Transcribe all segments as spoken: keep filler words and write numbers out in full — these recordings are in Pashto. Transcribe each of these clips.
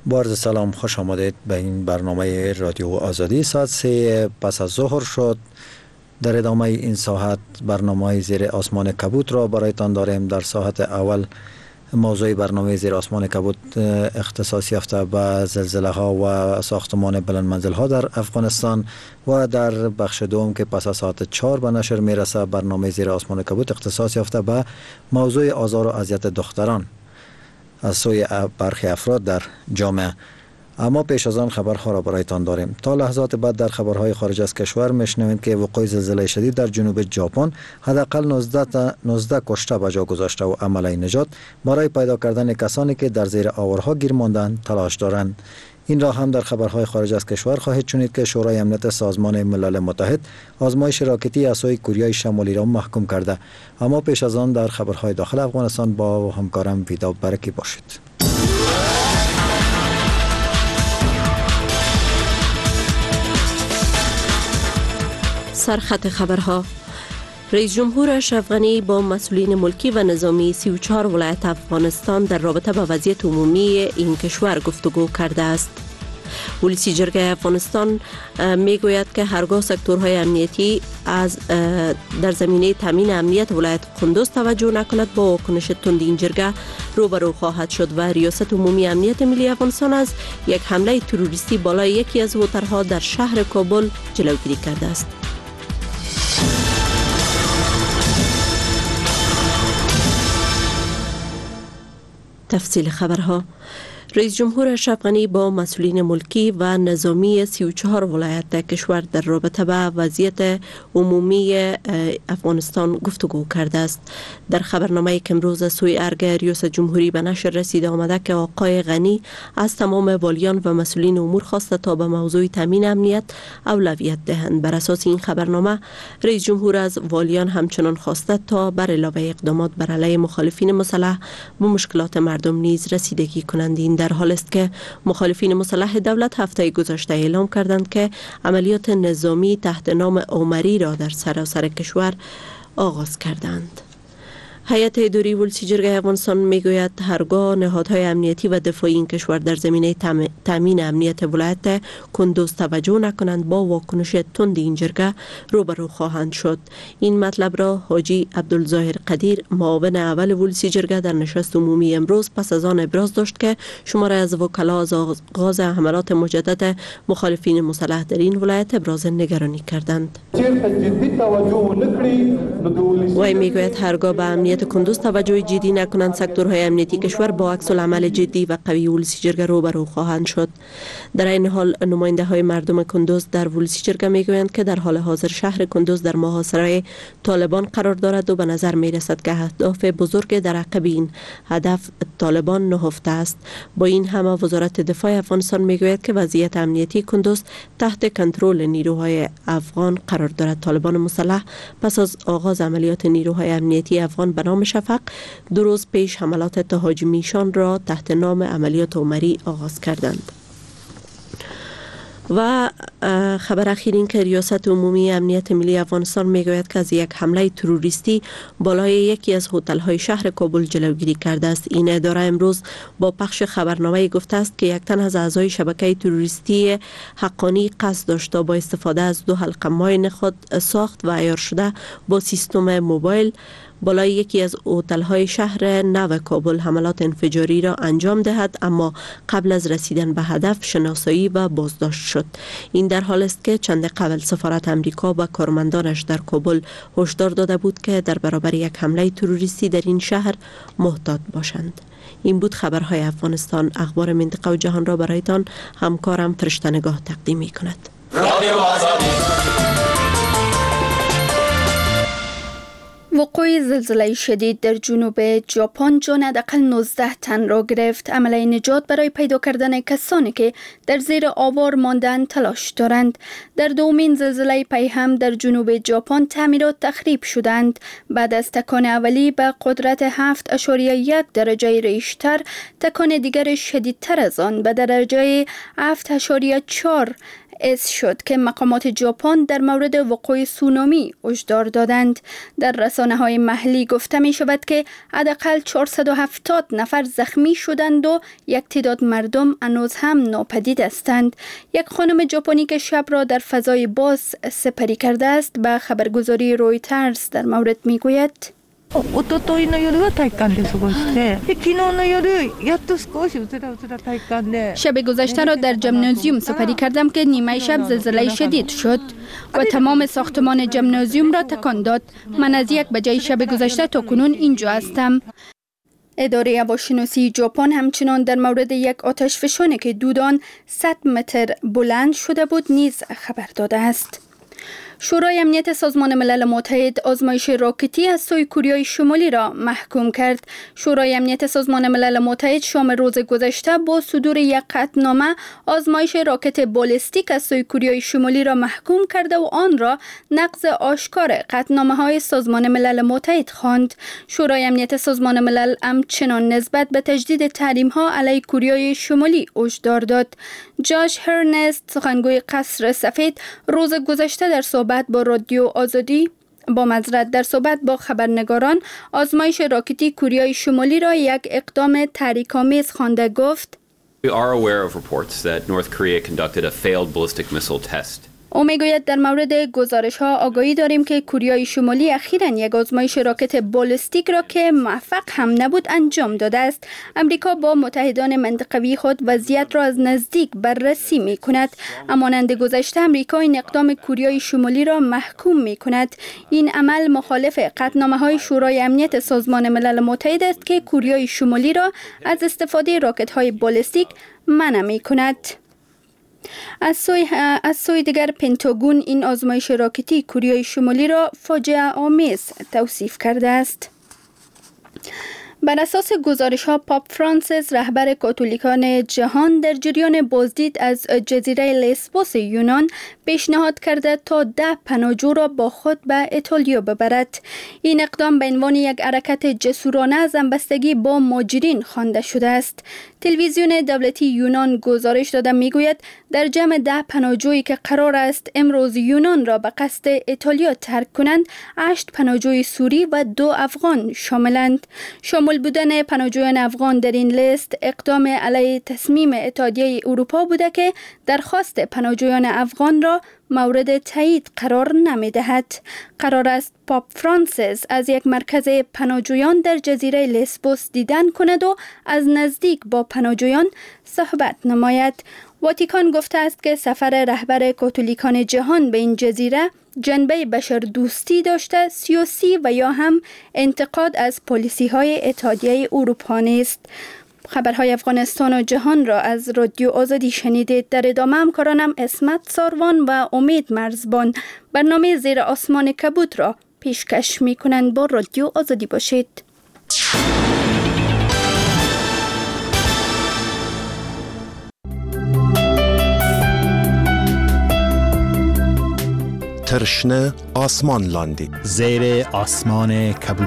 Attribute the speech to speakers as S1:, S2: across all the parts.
S1: با عرض سلام، خوش آمدید به این برنامه رادیو آزادی. ساعت سه پس از ظهر شد. در ادامه این ساعت برنامه زیر آسمان کبود را برایتان داریم. در ساعت اول موضوع برنامه زیر آسمان کبود اختصاص یافته به زلزله ها و ساختمان بلند منزل ها در افغانستان و در بخش دوم که پس از ساعت چهار به نشر میرسه برنامه زیر آسمان کبود اختصاص یافته به موضوع آزار و اذیت دختران از سوی برخی افراد در جامعه. اما پیش از آن خبرها را برایتان داریم. تا لحظات بعد در خبرهای خارج از کشور میشنوید که وقوع زلزله شدید در جنوب ژاپن حداقل نوزده کشته به جا گذاشته و عمل نجات برای پیدا کردن کسانی که در زیر آورها گیر ماندند تلاش دارند. این را هم در خبرهای خارج از کشور خواهید شنید که شورای امنیت سازمان ملل متحد آزمایش راکتی از سوی کوریای شمالی را محکوم کرده. اما پیش از آن در خبرهای داخل افغانستان با همکارم ویدا برکی باشید.
S2: سرخط خبرها. رئیس جمهور اشرف غنی با مسئولین ملکی و نظامی سی و چهار ولایت افغانستان در رابطه با وضعیت عمومی این کشور گفتگو کرده است. ولسی جرگه افغانستان میگوید که هرگاه سکتورهای امنیتی از در زمینه تامین امنیت ولایت قندوز توجه نکند با واکنش تند این جرگه روبرو خواهد شد و ریاست عمومی امنیت ملی افغانستان از یک حمله تروریستی بالای یکی از هتل‌ها در شهر کابل جلوگیری کرده است. تفصیل خبرها. رئیس جمهور اشرف غنی با مسئولین ملکی و نظامی سی و چهار ولایت کشور در رابطه با وضعیت عمومی افغانستان گفتگو کرده است. در خبرنامه که امروز از سوی ارگ ریاست جمهوری به نشر رسیده آمده که آقای غنی از تمام والیان و مسئولین امور خواسته تا به موضوع تامین امنیت اولویت دهند. بر اساس این خبرنامه رئیس جمهور از والیان همچنان خواسته تا بر علاوه اقدامات بر علیه مخالفین مسلح به مشکلات مردم نیز رسیدگی کنند. این در حال است که مخالفین مسلح دولت هفته گذشته اعلام کردند که عملیات نظامی تحت نام عمری را در سراسر کشور آغاز کردند. هیئت اداری ولسی جرگه افغانستان میگوید هرگاه نهادهای امنیتی و دفاعی این کشور در زمینه تامین امنیت ولایت کندوز توجه نکنند با واکنش تند این جرگه روبرو خواهند شد. این مطلب را حاجی عبدالظاهر قدیر معاون اول ولسی جرگه در نشست عمومی امروز پس از آن ابراز داشت که شماره از وکلا از آغاز حملات مجدد مخالفین مسلح در این ولایت ابراز نگرانی کردند. وی میگوید هرگاه به امنیت کندوز توجه جدی نکنند سکتورهای امنیتی کشور با عکس العمل جدی و قوی ولسی جرگه روبرو خواهند شد. در این حال نماینده های مردم کندوز در ولسی جرگه میگویند که در حال حاضر شهر کندوز در محاصره طالبان قرار دارد و به نظر می رسد که اهداف بزرگ در عقب این هدف طالبان نهفته است. با این همه وزارت دفاع افغانستان میگوید که وضعیت امنیتی کندوز تحت کنترل نیروهای افغان قرار دارد. طالبان مسلح پس از آغاز عملیات نیروهای امنیتی افغان به نام شفق دو روز پیش حملات تهاجمیشان را تحت نام عملیات عمری آغاز کردند. و خبر اخیر این که ریاست عمومی امنیت ملی افغانستان میگوید که از یک حمله تروریستی بالای یکی از هتل‌های شهر کابل جلوگیری کرده است. این اداره امروز با پخش خبرنامه گفته است که یک تن از اعضای شبکه تروریستی حقانی قصد داشت با استفاده از دو حلقه ماین خود ساخت و عیار شده با سیستم موبایل بالای یکی از هتل‌های شهر نو کابل حملات انفجاری را انجام دهد، اما قبل از رسیدن به هدف شناسایی و بازداشت شد. این در حال است که چند قبل سفارت امریکا و کارمندانش در کابل هشدار داده بود که در برابر یک حمله تروریستی در این شهر محتاط باشند. این بود خبرهای افغانستان. اخبار منطقه و جهان را برایتان همکارم فرشته نگاه تقدیم می کند.
S3: وقوع زلزله شدید در جنوب ژاپن جان حداقل نوزده تن را گرفت. عمل نجات برای پیدا کردن کسانی که در زیر آوار ماندند تلاش دارند. در دومین زلزله پی هم در جنوب ژاپن تعمیرات تخریب شدند. بعد از تکان اولی به قدرت هفت اشاریه یک درجه ریشتر، تکان دیگر شدیدتر از آن به درجه هفت اشاریه چهار باعث شد که مقامات ژاپن در مورد وقوع سونامی هشدار دادند. در رسانه‌های محلی گفته می شود که حداقل چهارصد و هفتاد نفر زخمی شدند و یک تعداد مردم هنوز هم ناپدید هستند. یک خانم ژاپنی که شب را در فضای باز سپری کرده است به خبرگزاری رویترز در مورد می گوید: شب گذشته را در ژیمنازیوم سپری کردم که نیمه شب زلزله شدید شد و تمام ساختمان ژیمنازیوم را تکان داد. من از یک بجه شب گذشته تا کنون اینجا هستم. اداره هواشناسی ژاپن همچنان در مورد یک آتشفشانی که دودان صد متر بلند شده بود نیز خبر داده است. شورای امنیت سازمان ملل متحد آزمایش راکتی از سوی کوریای شمالی را محکوم کرد. شورای امنیت سازمان ملل متحد شام روز گذشته با صدور یک قطعنامه آزمایش راکت بالستیک از سوی کوریای شمالی را محکوم کرده و آن را نقض آشکار قطعنامه‌های سازمان ملل متحد خواند. شورای امنیت سازمان ملل همچنان نسبت به تجدید تحریم‌ها علیه کوریای شمالی هشدار داد. جاش هرنست، سخنگوی قصر سفید، روز گذشته در صحبت با رادیو آزادی با معذرت در صحبت با خبرنگاران آزمایش راکتی کوریای شمالی را یک اقدام تحریک‌آمیز خوانده گفت:
S4: We are aware of reports that North Korea conducted a failed ballistic missile test.
S3: او میگوید در مورد گزارش ها آگاهی داریم که کوریای شمالی اخیراً یک آزمایش راکت بالستیک را که موفق هم نبود انجام داده است. امریکا با متحدان منطقوی خود وضعیت را از نزدیک بررسی می کند. همانند گذشته امریکا این اقدام کوریای شمالی را محکوم می کند. این عمل مخالف قطعنامه های شورای امنیت سازمان ملل متحد است که کوریای شمالی را از استفاده راکت های بالستیک منع می کند. از سوی, از سوی دیگر پنتاگون این آزمایش راکتی کوریای شمالی را فاجعه آمیز توصیف کرده است. بر اساس گزارش ها پاپ فرانسیس رهبر کاتولیکان جهان در جریان بازدید از جزیره لسبوس یونان پیشنهاد کرده تا ده پناهجو را با خود به ایتالیا ببرد. این اقدام به عنوان یک حرکت جسورانه از همبستگی با مهاجرین خوانده شده است. تلویزیون دولتی یونان گزارش داده میگوید در جمع ده پناهجویی که قرار است امروز یونان را به قصد ایتالیا ترک کنند، هشت پناهجوی سوری و دو افغان شاملند. شامل بودن پناهجویان افغان در این لیست اقدام علیه تصمیم اتحادیه اروپا بوده که درخواست پناهجویان افغان را مورد تایید قرار نمی‌دهد. قرار است پاپ فرانسیس از یک مرکز پناهجویان در جزیره لسبوس دیدن کند و از نزدیک با پناهجویان صحبت نماید. واتیکان گفته است که سفر رهبر کاتولیکان جهان به این جزیره جنبه بشر دوستی داشته، سیاسی و یا هم انتقاد از پالیسی های اتحادیه اروپا نیست. خبرهای افغانستان و جهان را از رادیو آزادی شنیدید. در ادامه همکارانم اسمت ساروان و امید مرزبان برنامه زیر آسمان کبوت را پیشکش می کنند. با رادیو آزادی باشید.
S5: ترشنه آسمان لاندی
S6: زیر آسمان کبوت.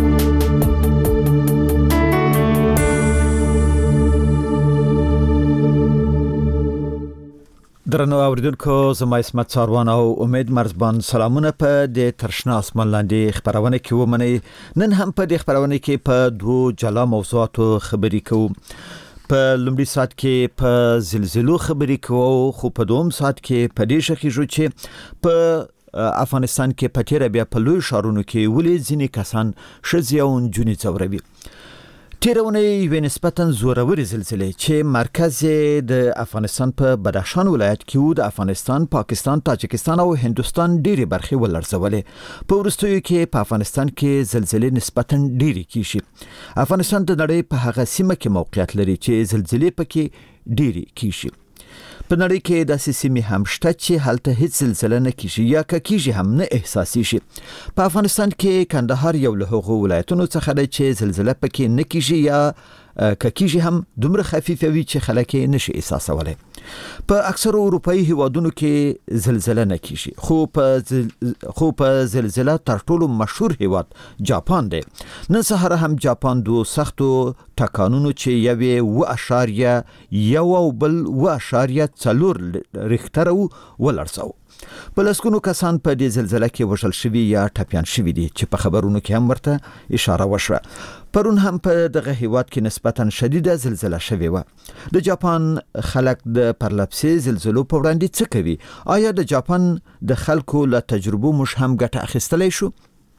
S6: درنو اوریدونکو، زما اسمت ساروان او امید مرزبان سلامونه په د ترشنه آسمان لاندې خبرونه کې ومنئ. نن هم په د خبرونه کې په دوه جلا موضوعاتو خبرې کوو. په لومړي ساعت کې په زلزلو خبرې کوو، خو په دوم ساعت کې په دې شخې چې په افغانستان کې په تیر بیا په لوی ښارونو کې ولې ځینې کسان ښځې او نجونې ځوروي. تیرونه یوې نسبتاً زورورې زلزلې چې مرکز د افغانستان په بدخشان ولایت کې و، د افغانستان، پاکستان، تاجکستان او هندوستان ډېرې برخې ولړزولې. په وروستیو کې په افغانستان کې زلزلې نسبتاً ډېرې کیږي. افغانستان د نړۍ په هغه سیمه کې موقعیت لري چې زلزلې پکې ډېرې کیږي. په نړۍ کې داسې سیمې هم شته چې هلته هیڅ زلزله نه کیږي یا که کیږي هم نه احساسي شي. په افغانستان کې کندهار یو له هغو ولایتونو څخه دی چې زلزله پکې نه کیږي یا ککیږي هم دومره خفیفه وي چې خلک یې نشي احساسولای. په اکثر اروپאי هیوادونو کې زلزلہ نه کیږي، خو په زل... خو په زلزلہ تر ټولو مشهور هیواد جاپان دی. نن سهار هم جاپان دو سختو ټکانونو چې یوې و اشاریه یو او بل و اشاریه څلور ریختر ولرساو. په لسګونو کسان په دې زلزلہ کې وژل شوي یا ټپيان شوي دي چې په خبرونو کې هم ورته اشاره وشوه. پرون هم په دغه هیواد کې نسبتاً شدیده زلزلہ شوې وه. د جاپان خلک د پرلپسې زلزلو په وړاندې څه کوي؟ آیا د جاپان د خلکو له تجربو موږ هم ګټه اخیستلی شو؟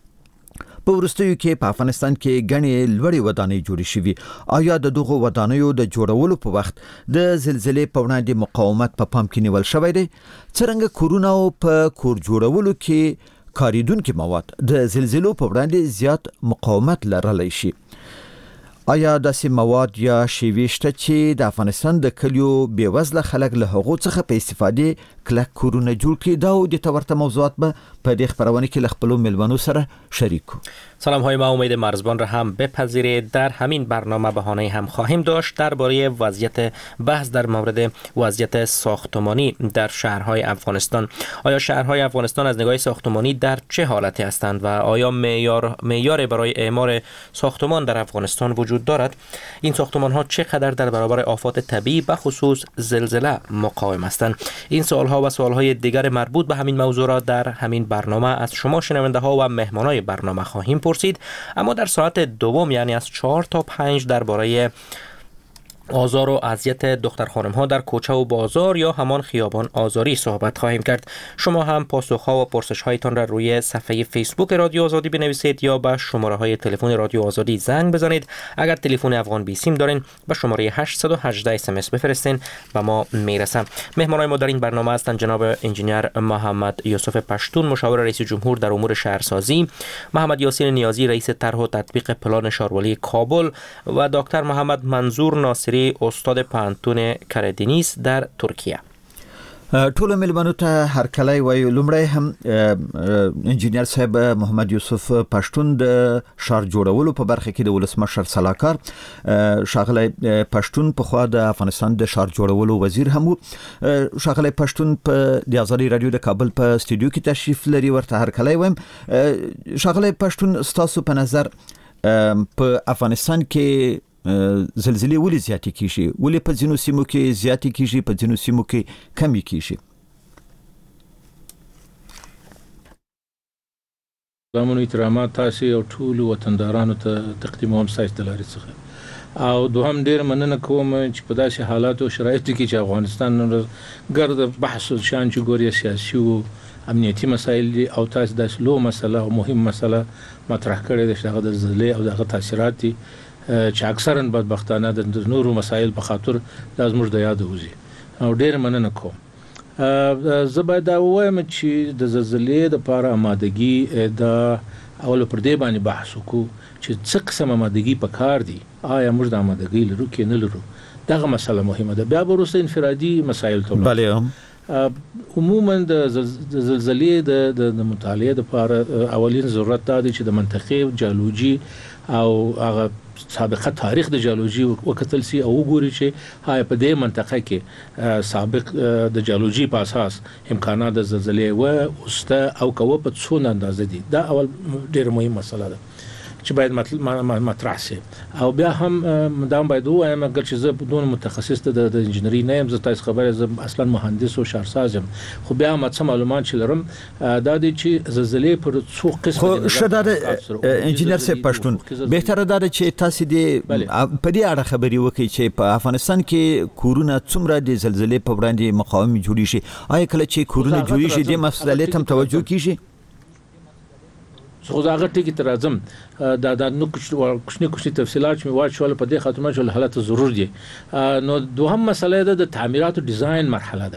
S6: په وروستیو کې په افغانستان کې غني لوړې ودانۍ جوړې شوي. آیا د دغو ودانیو د جوړولو په وخت د زلزلې په وړاندې مقاومت په پام کې نیول شوی دی؟ څرنګه کورونه او په کور جوړولو کې کاریدونکو مواد د زلزلو په وړاندې زیات مقاومت لرلی شي؟ آیا داسې مواد یا شیوې شته چې د افغانستان د کلیو بیوزله خلک له هغو څخه په استفادې کلک کورونه جوړ کړي؟ دا او د تورته موضوعات به په دې خبرونه کې له خپلو ملمنو سره شریک کو.
S7: سلام های ما، امید مرزبان را هم بپذیرید. در همین برنامه بهانه هم خواهیم داشت درباره وضعیت بحث در مورد وضعیت ساختمانی در شهرهای افغانستان. آیا شهرهای افغانستان از نگاه ساختمانی در چه حالتی هستند و آیا معیار معیار برای اعمار ساختمان در افغانستان وجود دارد؟ این ساختمان ها چقدر در برابر آفات طبیعی به خصوص زلزله مقاوم هستند؟ این سوال ها و سوال های دیگر مربوط به همین موضوع را در همین برنامه از شما شنونده ها و مهمانای برنامه خواهیم پرسید. اما در ساعت دوم یعنی از چهار تا پنج درباره آزار و اذیت دختر خانم ها در کوچه و بازار یا همان خیابان آزاری صحبت خواهیم کرد. شما هم پاسخ ها و پرسش هایتان را روی صفحه فیسبوک رادیو آزادی بنویسید یا به شماره های تلفن رادیو آزادی زنگ بزنید. اگر تلفن افغان بی سیم دارین به شماره هشت یک هشت اس ام اس بفرستین و ما میرسم. مهمانای ما در این برنامه هستند جناب انجینیر محمد یوسف پشتون، مشاور رئیس جمهور در امور شهرسازی، محمد یاسین نیازی، رئیس طرح و تطبیق پلان شهرولی کابل و دکتر محمد منظور ناصری، استاد پوهنتون کردینیس در ترکیه.
S6: ټول ملمنو ته هر کله وایو. لومړی هم انجینیر صاحب محمد یوسف پشتون د شهر جوړولو په برخه کې د ولسمشر سلاکار شاغلی پشتون په خوا د افغانستان د شهر جوړولو وزیر هم وو. شاغلی پشتون په د آزادي رادیو د کابل په استودیو کې تشریف لري. ورته هر کله وایم شاغلی پشتون ستاسو په نظر په افغانستان کې زلزلې ولې زیاتې کیږي؟ ولې په ځینو سیمو کې زیاتې کیږي، په ځینو سیمو کې کمې کیږي؟
S8: زمونږ احترامات تاسو او ټول وطندارانو ته تقدیموم سایت د لارې څخه. او دوهم ډیر مننه کوم چې په داسې حالات او شرایطو کې چې افغانستان ګرد بحث شان چې ګوري سیاسي او امنیتي مسایل دي او تاسو داسې لو مسله او مهم مسله مطرح کړې ده چې د زلزلې او دغه تاثیرات دي چې اکثرا بدبختانه د نورو مسایل په خاطر د زموږ د یاد وزي. او ډیر مننه کوم. زه باید دا وایم چې د زلزلې د لپاره آمادګي د اول پر دې باندې بحث وکړو چې څه قسم آمادګي پکار دي. آیا موږ د آمادګي لرو کې نه لرو؟ دغه مسله مهمه ده. بیا وروسته انفرادي مسایل ته
S6: بله
S8: عموما د زلزلې د مطالعه د لپاره اولین ضرورت دا دی چې د منطقې جیولوژي او هغه سابقه تاریخ د جیولوژي وکتل سي او وګوري چې هاي په دې منطقه کې سابق د جیولوژي په اساس امکانات د زلزلې و اوسته او کوه په څونه اندازه دي. دا اول ډیر مهم مسله ده چې باید مطرح شي. او بیا هم دا باید وایم اگر چې زه بدون متخصص د انجینری نه یم، زه تاسو خبره زه اصلا مهندس او شهرساز یم، خو بیا هم څه معلومات چې لرم دا دي چې زلزلې پر څو قسم
S6: دي. خو شداد انجینیر صاحب پشتون بهتره ده چې تاسو دې په دې اړه خبري وکړئ چې په افغانستان کې کورونه څومره د زلزلې په وړاندې مقاوم جوړی شي. آیا کله چې کورونه جوړی شي د مسلې ته توجه کیږي؟
S8: خو دا غټي کې ترازم دا د نو کوچنی کوچنی تفصيلات چې واچول په دې خاطر چې حالت ضرور دي. نو دوهم مسله ده د تعمیرات او ډیزاین مرحله ده.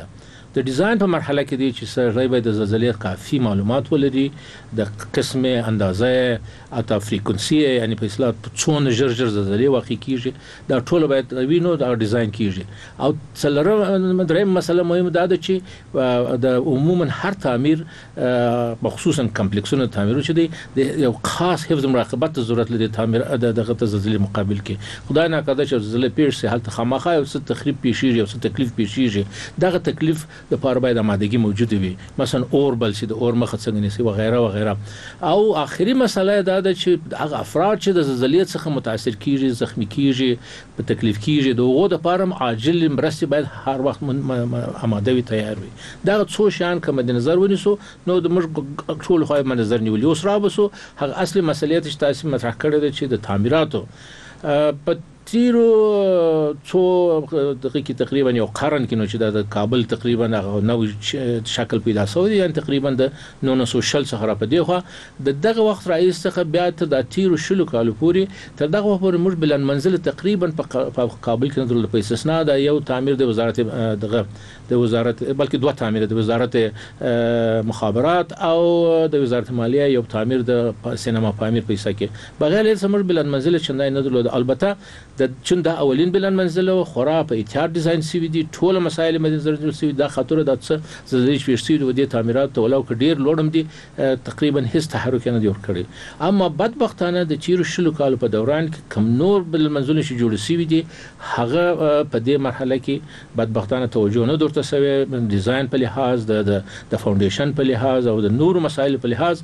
S8: د ډیزاین په مرحله کې دی چې سړی باید د زلزلې کافي معلومات ولري د قسمه اندازه اته فریکونسي یعنی په اصطلاح څونه ژر ژر زلزلې واقع کیږي دا ټول باید وینو دا ډیزاین کیږي او څلورم دریم مسله مهمه ده چې د عموما هر تعمیر خصوصا کمپلیکسونه تعمیر چې دی یو خاص حفظ مراقبت ضرورت لري تعمیر دغه زلزلې مقابل کې خدای نه کړه چې زلزلې پیښ شي حالت خامخا یو څه تخریب پیښیږي او څه تکلیف پیښیږي دغه تکلیف د پاره باید آمادګي موجود وي مثلا اور بل شي د اور مخ څنګه نسی و غیره و غیره او اخري مسله دا ده چې هغه افراد چې د زلزلې څخه متاثر کیږي زخمی کیږي په تکلیف کیږي دغه د پاره عاجل مرستې باید هر وخت آماده وي تیار وي دا څو شان کوم د نظر ونیسو نو د موږ ټول خو په نظر نیولې اوس را بسو هغه اصلي مسلې چې تاسو مطرح کړې ده چې د تعمیراتو په تیرو څو دغه کې تقریبا یو قرن کې نو چې د کابل تقریبا نو شکل پیدا شوی یعنی تقریبا د نو نو سوشل څخه را پدې خو د دغه وخت رئیس څخه بیا ته د تیرو شلو کالو پورې تر دغه وخت پورې موږ بلند منزل تقریبا په کابل کې درول په استثناء د یو تعمیر د وزارت دغه د وزارت بلکې دوه تعمیر د وزارت مخابرات او د وزارت مالیه یو تعمیر د سینما تعمیر پیسې کې بغیر له موږ بلند منزل چندای نه درلود البته د چون دا اولین بلند منزل او خورا په اتحاد ډیزاین سی وی دي ټول مسایل مدنظر جوړ سی دا خاطر د څه زلزلې شوشتي د دې تعمیرات ولو ک ډیر لوړم دي تقریبا هیڅ تحرک نه جوړ کړي اما بدبختانه د چیرو شلو کال په دوران کې کم نور بلند منزل شي جوړ سی وی دي هغه په دې مرحله کې بدبختانه توجه نه درته سوي ډیزاین په لحاظ د د فاونډیشن په لحاظ او د نور مسایل په لحاظ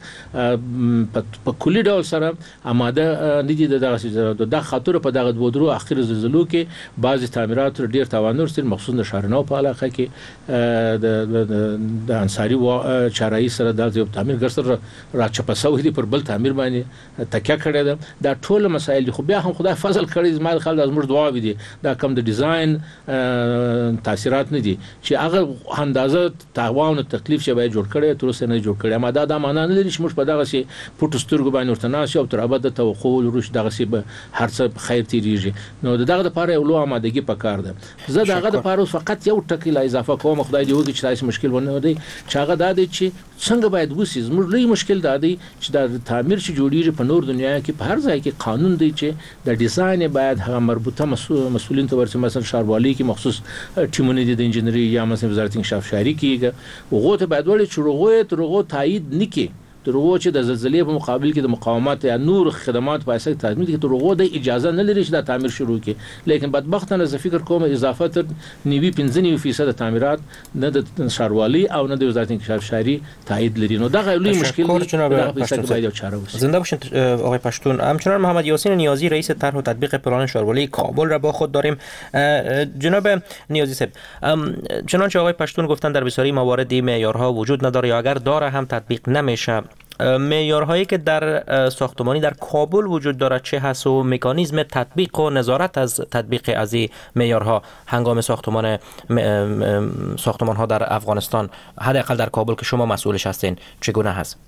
S8: په کلی ډول سره آماده نه دي دغه د خاطر په دغه دوه اخر زلزلو کې بعضی تعمیرات ډیر تاوان ورسره مخصوصا د شارنو په علاقه کې د د انصاری و چارای سره د یو تعمیر ګرځر را چپسوي دي پر بل تعمیر باندې تکیه کړی ده دا ټول مسایل خو بیا هم خدای فضل کړی زما خلک از موږ دعا وي دا کم د ډیزاین تاثیرات نه دي چې هغه اندازه تاوان او تکلیف چې باید جوړ کړي تر اوسه نه جوړ کړي اما دا د معنا نه لري چې موږ په دغه شي پټ سترګو باندې ورته ناش او تر ابد توقع ولروش دغه شي به هر څه خیر تیریږي نو دغه د پاره یو لو آمادګي پکار ده زه دغه د پاره فقط یو ټکی لا اضافه کوم خدای دې وکړي چې تاسو مشکل ونه دی چې هغه د دې چې څنګه باید وسی زموږ لوی مشکل دا دی چې د تعمیر چې جوړیږي په نور دنیا کې په هر ځای کې قانون دی چې د ډیزاین باید هغه مربوطه مسؤلین ته ورسې مثلا ښاروالۍ کې مخصوص ټیمونه دي د انجنیری یا مثلا وزارت انکشاف شهري کې هغه ته باید ولې چې هغه ته هغه تایید نکي ترغه چې د زلزلې په مقابل کې د مقاومت یا نور خدمات په اساس تضمین کې ترغه د اجازه نه لري چې د تعمیر شروع کړي لیکن بدبختانه زه فکر کوم اضافه تر نیوي پنځه فیصد تعمیرات نه د شاروالي او نه د وزارت انکشاف شهري تایید لري نو دا لوی مشکل دی باید چاره وشي
S7: زنده باشین آقای پشتون. همچنان محمد یاسین نیازی رئیس طرح و تطبیق پلان شاروالي کابل را با خود داریم. جناب نیازی صاحب چنانچه آقای پشتون گفتن در بسیاری موارد معیارها وجود نداره یا اگر داره هم تطبیق نمیشه معیارهایی که در ساختمانی در کابل وجود دارد چه هست و مکانیزم تطبیق و نظارت از تطبیق از این معیارها هنگام ساختمان ساختمان ها در افغانستان حداقل در کابل که شما مسئولش هستین چگونه هست؟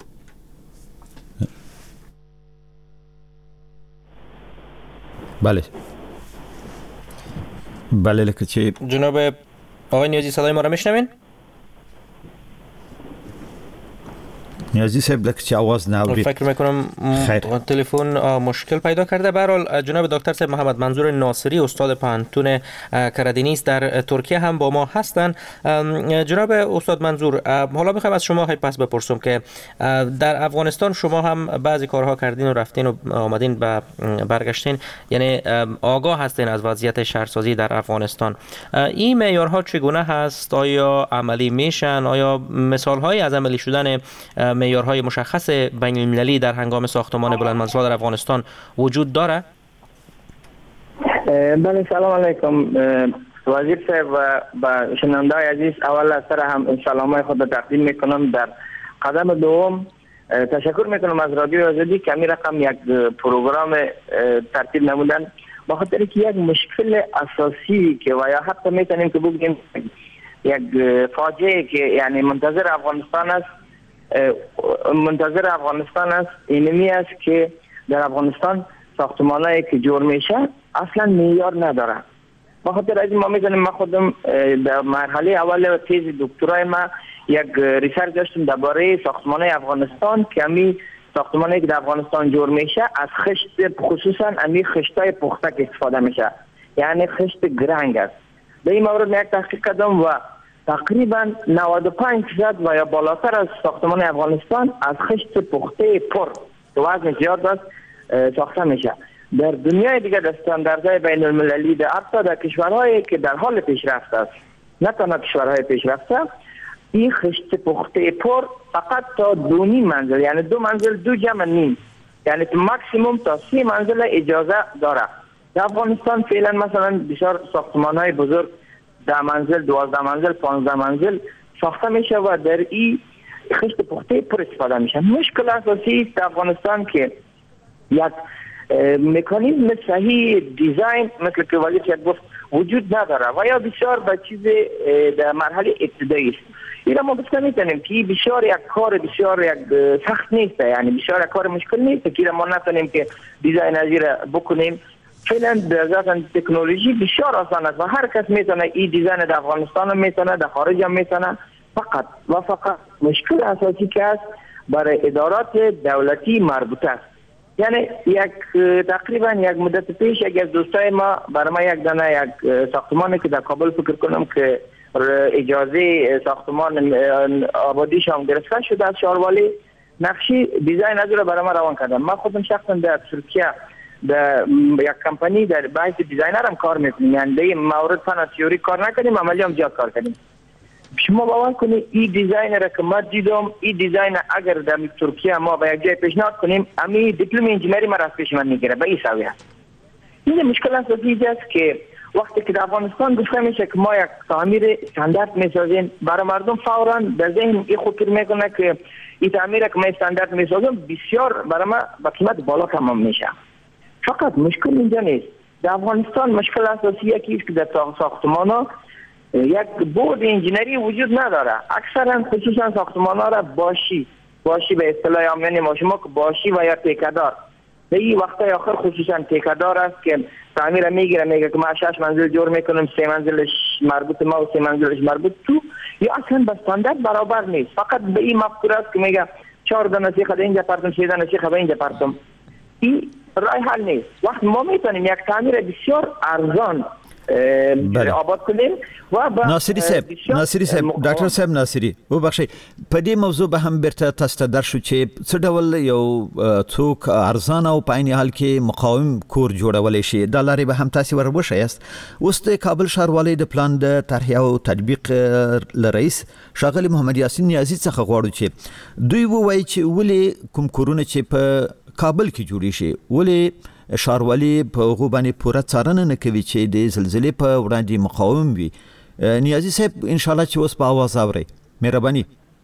S6: بله بله لکه چه
S7: جناب آقای نیازی صدای ما را میشنوین؟
S6: نیازی صاحب لکه چه آواز ناورید
S7: فکر میکنم تلفن مشکل پیدا کرده. به هر حال جناب دکتر صاحب محمد منظور ناصری استاد پانتون کردینیس در ترکیه هم با ما هستند. جناب استاد منظور حالا میخوام از شما پس بپرسم که در افغانستان شما هم بعضی کارها کردین و رفتین و آمدین و برگشتین یعنی آگاه هستین از وضعیت شهرسازی در افغانستان. این معیارها چگونه هست؟ آیا عملی میشن؟ آیا مثالهایی از عملی شدن معیارهای مشخص بین المللی در هنگام ساختمان بلندمنزل‌ها در افغانستان وجود داره؟
S9: بله سلام علیکم وزیر صاحب و با شنونده‌های عزیز. اول از سر هم سلامای خود تقدیم میکنم. در قدم دوم تشکر میکنم از رادیو آزادی که می رقم یک پروگرام ترتیب نمودن با خاطر که یک مشکل اساسی که و یا حتی میتونیم که بگیم یک فاجعه که یعنی منتظر افغانستان است منتظر افغانستان است اینمی است که در افغانستان ساختمانایی که جور میشه اصلا معیار نداره بخاطر از ما می‌دونیم ما خودم در مرحله اول تز دکترای ما یک ریسرچ داشتیم درباره ساختمان افغانستان که امی ساختمانی که در افغانستان جور میشه از خشت، خصوصا امی خشتای پخته که استفاده میشه، یعنی خشت گرنگ است. در این مورد یک تحقیق کردم و تقریبا نود و پنج درصد و یا بالاتر از ساختمان افغانستان از خشت پخته پر که وزن زیاد است ساخته میشه. در دنیای دیگه در استانداردهای بین المللی در حتی در کشورهایی که در حال پیشرفت است، نه تنها کشورهای پیشرفته، این خشت پخته پر فقط تا دو نیم منزل، یعنی دو منزل دو جمع نیم، یعنی تو ماکسیموم تا سی منزل اجازه داره. در افغانستان فعلا مثلا بسیار ساختمان های بزرگ ده منزل، دوازده منزل، پانزده منزل ساخته میشه و در این خشت پخته پر استفاده میشه. مشکل اساسی در افغانستان که یک مکانیزم صحیح دیزاین مثل که ولی که گفت وجود نداره و یا بسیار به چیز در مرحله ابتدایی است. اینا ما بسیار میتونیم که بسیار یک کار بسیار یک سخت نیست، یعنی بسیار یک کار مشکل نیست که ما نتونیم که دیزاین ازی را بکنیم. فعلا در ذات تکنولوژی بسیار آسان است و هر کس میتونه این دیزاین در افغانستان هم میتونه، در خارج هم میتونه. فقط و فقط مشکل اساسی که است برای ادارات دولتی مربوطه است. یعنی یک تقریبا یک مدت پیش یک از دوستای ما برای ما یک دانه یک ساختمانی که در کابل فکر کنم که اجازه ساختمان آبادیش هم گرفته شده از شهروالی، نقشی دیزاین از رو برای ما روان کردم. من خودم شخصا در ترکیه در یک کمپانی در بحث دیزاینر هم کار میکنیم، یعنی در این مورد فن تئوری کار نکنیم، عملی هم زیاد کار کنیم. شما باور کنید این دیزاین را که ما دیدم، این دیزاین اگر در ترکیه ما به یک جای پیشنهاد کنیم، امی دیپلم انجینری ما را از پیش من میگیره به این سویه. این مشکل اساسی است که وقتی که در افغانستان گفته میشه که ما یک تعمیر استاندارد میسازیم، برای مردم فوراً در ذهن این خود فکر میکنه که این تعمیر که ما استاندارد میسازیم بسیار برای ما با قیمت بالا تمام میشه. فقط مشکل اینجا نیست. در افغانستان مشکل اساسی یکی است که در ساختمان‌ها یک بورد انجینری وجود نداره. اکثرا خصوصا ساختمان‌ها را باشی باشی به اصطلاح عامیانه ما شما که باشی و یا تکه‌دار، در این وقتای آخر خصوصا تکه‌دار است که تعمیر میگیره، میگه که ما شش منزل جور میکنم، سه منزلش مربوط ما و سه منزلش مربوط تو، یا اصلا به استاندارد برابر نیست. فقط به این مفکوره است که میگه چهار دانه سیخ به اینجا پرتم، سه دانه سیخ به اینجا پرتم. این راه حل نیست. وقت ما میتونیم یک تعمیر بسیار ارزان
S6: بله.
S9: آباد کنیم و با
S6: ناصری صاحب ناصری صاحب ډاکټر صاحب ناصری وبخښئ په دې موضوع به هم بیرته تاسو ته درشو چې څه ډول یو څوک ارزان او په عین حال کې مقاوم کور جوړولی شي دا لارې به هم تاسو ور وښیاست. اوس د کابل ښاروالۍ د پلان د طرحې او تطبیق له رئیس ښاغلي محمد یاسین نیازي څخه غواړو چې دوی ووایي چې ولې کوم کورونه چې په کابل کې جوړی شي ولې ښاروالي په هغو باندې پوره څارنه نه کوي چې د زلزلې په وړاندې مقاوم وي. نیازي صاحب انشاءالله چې اوس په اواز اورئ مهرباني.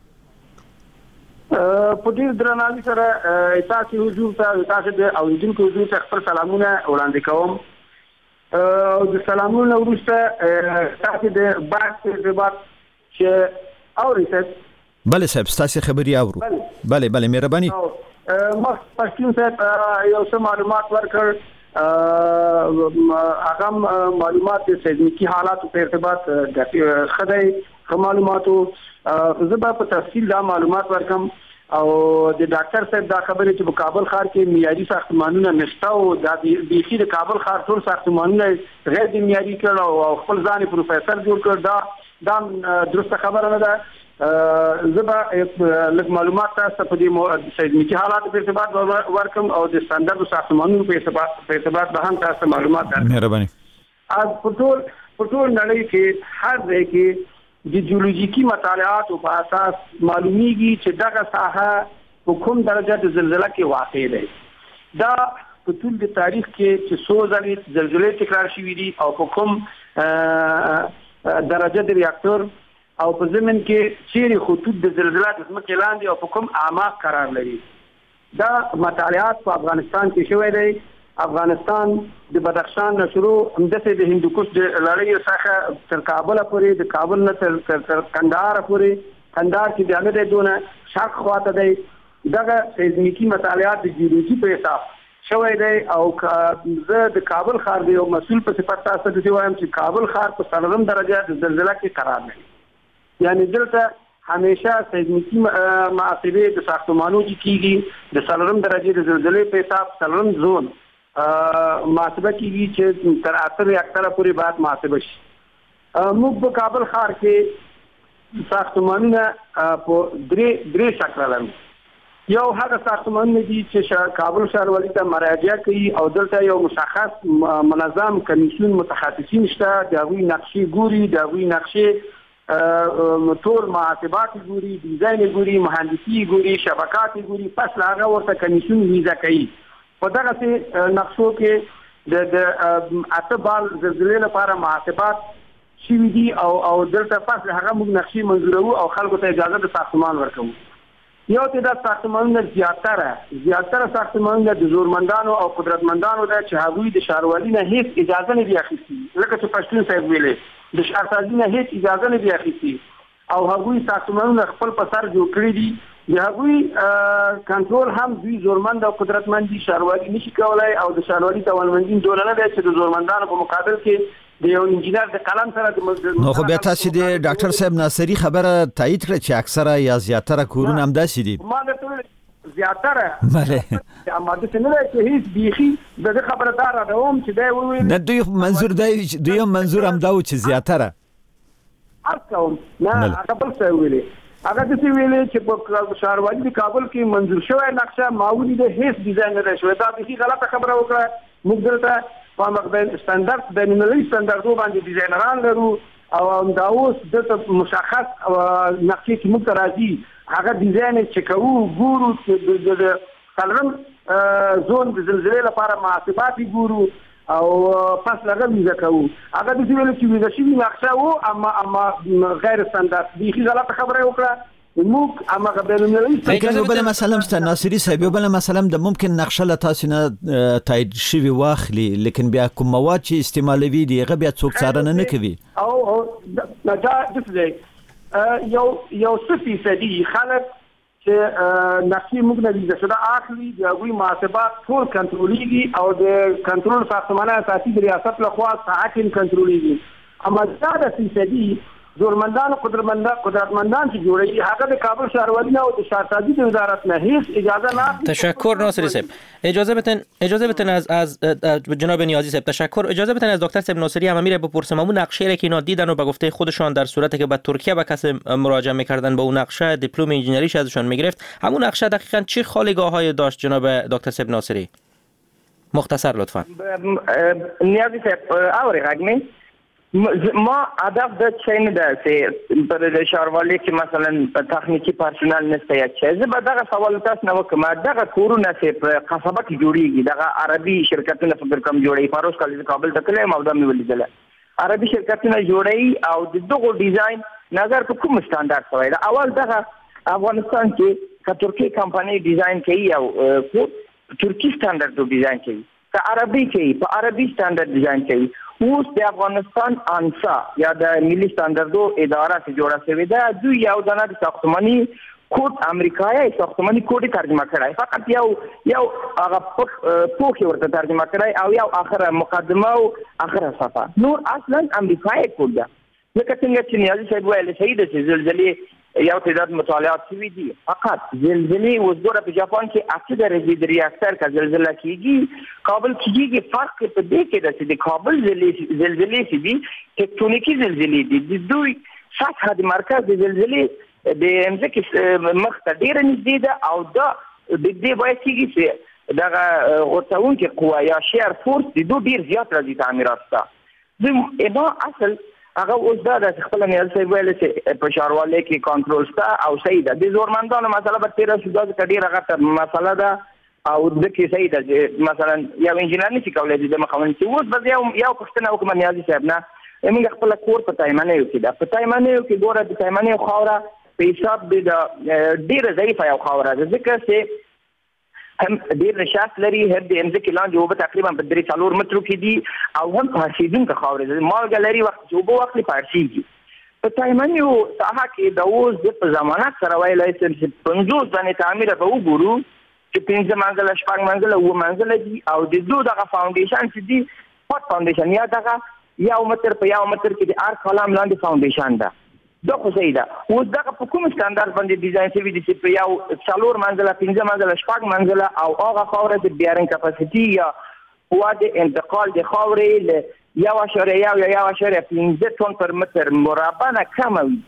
S10: په ډیر درناوي سره تاسو حضور ته تاسو د اوریدونکو حضور ته خپل سلامونه وړاندې کوم. او د سلامونو وروسته تاسو د بحث ارتباط چې اورئ.
S6: بله صاحب ستاسو خبري اورو. بله بله مهرباني.
S10: ما پښتون صاحب یو څه معلومات ورکړ، هغه معلومات د سیزمیکي حالاتو په ارتباط د خدای معلوماتو زه به په تفصیل دا معلومات ورکم او د ډاکټر صاحب دا خبره چې په کابل ښار کې معیاري ساختمانونه نشته او د بیخي د کابل ښار ټول ساختمانونه غیر معیاري کړل او خپل ځان پروفیسور جوړ کړ، دا دا درسته خبره نه ده. زبا لږ معلومات تاسو په دې سیزمیکي حالات په ارتباط ورکم او د ستاندرد ساختمانونو په ارتباط په ارتباط به هم تاسو معلومات درکړم. مهرباني. از په ټول په ټول نړۍ کې هر ځای کې د جیولوژیکي مطالعات په اساس معلومیږي چې دغه ساحه په کوم درجه د زلزلې کې واقع ده. دا په ټول د تاریخ کې چې څو ځلې زلزلې تکرار شوې دي او په کوم درجه د ریاکټور او په زمين کې چیرې خطوط د زلزلات ځمکې لاندې او په کوم اعماق قرار لري. دا مطالعات په افغانستان کې شوی دی. افغانستان د بدخشان نه شروع همداسې د هندوکش د لړۍ څخه تر کابل پورې، د کابل نه تر کندهار پورې، کندهار کې د هغه دونه شرق خواته دی. دغه سیزمیکي مطالعات د جیولوژي په حساب شوی دی او زه د کابل ښار د یو مسؤل په صفت تاسو ته وایم چې کابل ښار په څلورم درجه د زلزلې کې قرار لري. یعنی دلته همیشه سیزمیکي محاسبې د ساختمانونو کېږي د څلورم درجه د زلزلې په حساب څلورم زون محاسبه کېږي چې تر اته ریاکټره پورې باید محاسبه شي. موږ په کابل ښار کې ساختمانونه په درې درې شکل لرو. یو هغه ساختمانونه دي چې کابل ښاروالۍ ته مراجعه کوي او دلته یو مشخص منظم کمیسیون متخصصین شته، د هغوی نقشې ګوري، د هغوی نقشې ټول محاسبات ګوري، ډیزاین ګوري، مهندسي ګوري، شبکات ګوري، پس له هغه ورته کمیسیون ویزه کوي. په دغسې نقشو کې د اته بال زلزلې لپاره محاسبات شوي دي او او دلته پس له هغه موږ نقشې منظوروو او خلکو ته اجازه د ساختمان ورکوو. یو تعداد ساختمانونه زیاتره زیاتره ساختمانونه د زورمندانو او قدرتمندانو ده چې هغوی د ښاروالۍ نه هیڅ اجازه نه دي اخیستي، لکه چې پښتون صاحب ویلې د ښارسازي نه هیڅ اجازه نه دي اخیستي او هغوی ساختمانونه خپل په سر جوړ کړي دي. د هغوی کنټرول هم دوی زورمند او قدرتمند دي، ښاروالۍ نشي کولای او د ښاروالۍ توانمندي دومره نه دی چې د زورمندانو په مقابل کې د یو انجینر د قلم سره د
S6: نو خو بیا تاسو د ډاکټر صاحب ناصری خبره تایید کړه چې اکثره یا زیاتره کورونه هم داسې دي.
S10: ما ته زیاتره
S6: بله
S10: اما د څنګه چې هیڅ بيخي د خبردار راوم چې دا وویل
S6: نه دوی منظور دی دوی منظور هم دا و چې زیاتره
S10: اصل نه هغه بل څه ویلې هغه د څه ویلې چې په ښاروالۍ د کابل کې منظور شوی نقشه معمولی د هیڅ ډیزاین نه شوی. دا به غلطه خبره وکړه. موږ درته په مقبل سټانډرډ د نړۍ سټانډرډو باندې ډیزاینران لرو او دا اوس د مشخص نقشې چې موږ راځي هغه ډیزاین چې کوو ګورو چې د څلورم زون د زلزلې لپاره محاسبات ګورو او پس لږه ویزه کوو. هغه د ویل چې ویزه شي نقشه وو اما اما غیر سټانډرډ بیخي غلطه خبره وکړه. موږ اما غبرنلې
S6: کنه بل مثلا ست ناصری صاحب بل مثلا د ممکن نقشه له تاسو نه تایید شوی واخلي لیکن بیا کوم مواد چې استعمالوي دي هغه بیا څوک څارنه نه کوي
S10: او دا د څه یو یو صفي سدي خلک چې نقشې موږ نه دي چې دا اخلي د هغوی محاسبات ټول کنټرولېږي او د کنټرول ساختمانه اساسي د ریاست لخوا حاکم کنټرولېږي. اما دا د سدي زورمندان او قدرتمندان قدرتمندان چې جوړي هغه د کابل ښاروالۍ او د ښارسازي د وزارت نه هیڅ اجازه نه.
S7: تشکر ناصری صاحب. اجازه بدین اجازه بدین از از جناب نیازی صاحب تشکر. اجازه بدین از دکتر صاحب ناصری هم میره بپرسم اون نقشه را که اینا دیدن و به گفته خودشان در صورتی که به ترکیه به کسی مراجعه میکردن با اون نقشه دیپلم انجینریش ازشان میگرفت همون نقشه دقیقاً چه خالیگاه‌های داشت جناب دکتر صاحب ناصری؟ مختصر لطفاً.
S9: نیازی صاحب اوری غگمی ما هدف د چین ده چې پر د ښاروالۍ کې مثلا تخنیکی پرسونل نشته یا چې زه به دغه سوال تاسو نه وکم. دغه کورونه چې په قصبه کې جوړیږي دغه عربي شرکتونه په کوم جوړي فاروس کالج کابل ته کله مودا مې ولیدل عربي شرکتونه جوړي او د دغه ډیزاین نظر په کوم سټانډرډ شوی دا اول دغه افغانستان کې که ترکی کمپنی ډیزاین کوي او ترکی سټانډرډ ډیزاین کوي که عربي کوي په عربي سټانډرډ ډیزاین کوي. اوس د افغانستان انسا یا د ملي سټانډردو اداره چې جوړه شوې ده دوی یو ځانګړي ساختماني کوډ امریکایي ساختماني کوډ ترجمه کړای فقط یو یو هغه پوښ ورته ترجمه کړای او یو اخره مقدمه او اخره صفحه نور اصلا امریکایي کوډ ده. لکه څنګه چې نیازي صاحب ویل شهید چې زلزلې یو تعداد مطالعات شوي دي فقط زلزلې وګوره په جاپان کې اته درجې د ریاکټر کا زلزلہ کیږي کابل کېږي فرق په دې کې ده چې د کابل زلزلې چې دي ټکټونیکي زلزلې دي د دوی سطح د مرکز د زلزلې د امځکه مخ ته ډېر نږدې ده او دا د دې باید کېږي چې دغه غوڅونکي قوه یا شیر فورس د دوی ډېر زیات راځي تعمیرات ته. زه اصل هغه اوس دا د خپل نیاز صاحب ویل چې په ښاروالۍ کې کنټرول شته او صحیح ده. د زورمندانو مسله به تېره شو دا ډېره غټه مسله ده او د کې صحیح ده چې مثلا یو انجینر نشي کولی د مخاوني چې اوس به یو یو پوښتنه وکړم نیازي صاحب نه موږ خپل کور په تایمنیو کې ده په تایمنیو کې ګوره د تایمنیو خاوره په حساب د ډېره ضعیفه یو خاوره ده ځکه چې هم ډېر نشاط لري هم د امځکې لاندې اوبه تقریبا په درې څلور مترو کې دي او هم پړسېدونکې خاورې ده مالګه لري وخت چې اوبه واخلي پړسېږي. په تایمنیو ساحه کې د اوس د په ضمانت سره ویلی شم چې پنځوس ځانې تعمیره به وګورو چې پنځه منزله شپږ منزله و منزله دي او د دوه دغه فاونډیشن چې دي پټ فاونډیشن یا دغه یو متر په یو متر کې د هر کلام لاندې فاونډیشن ده دا خو صحیح ده. اوس دغه په کوم سټانډارډ باندې ډیزاین شوی دي چې په یو څلور منزله پنځه منزله شپږ منزله او هغه خاوره د بیارنګ کپاسټي یا قوه د انتقال د خاورې له یو اشاریه یو یا یو اشاریه پنځه تن پر متر مربع نه کم وي.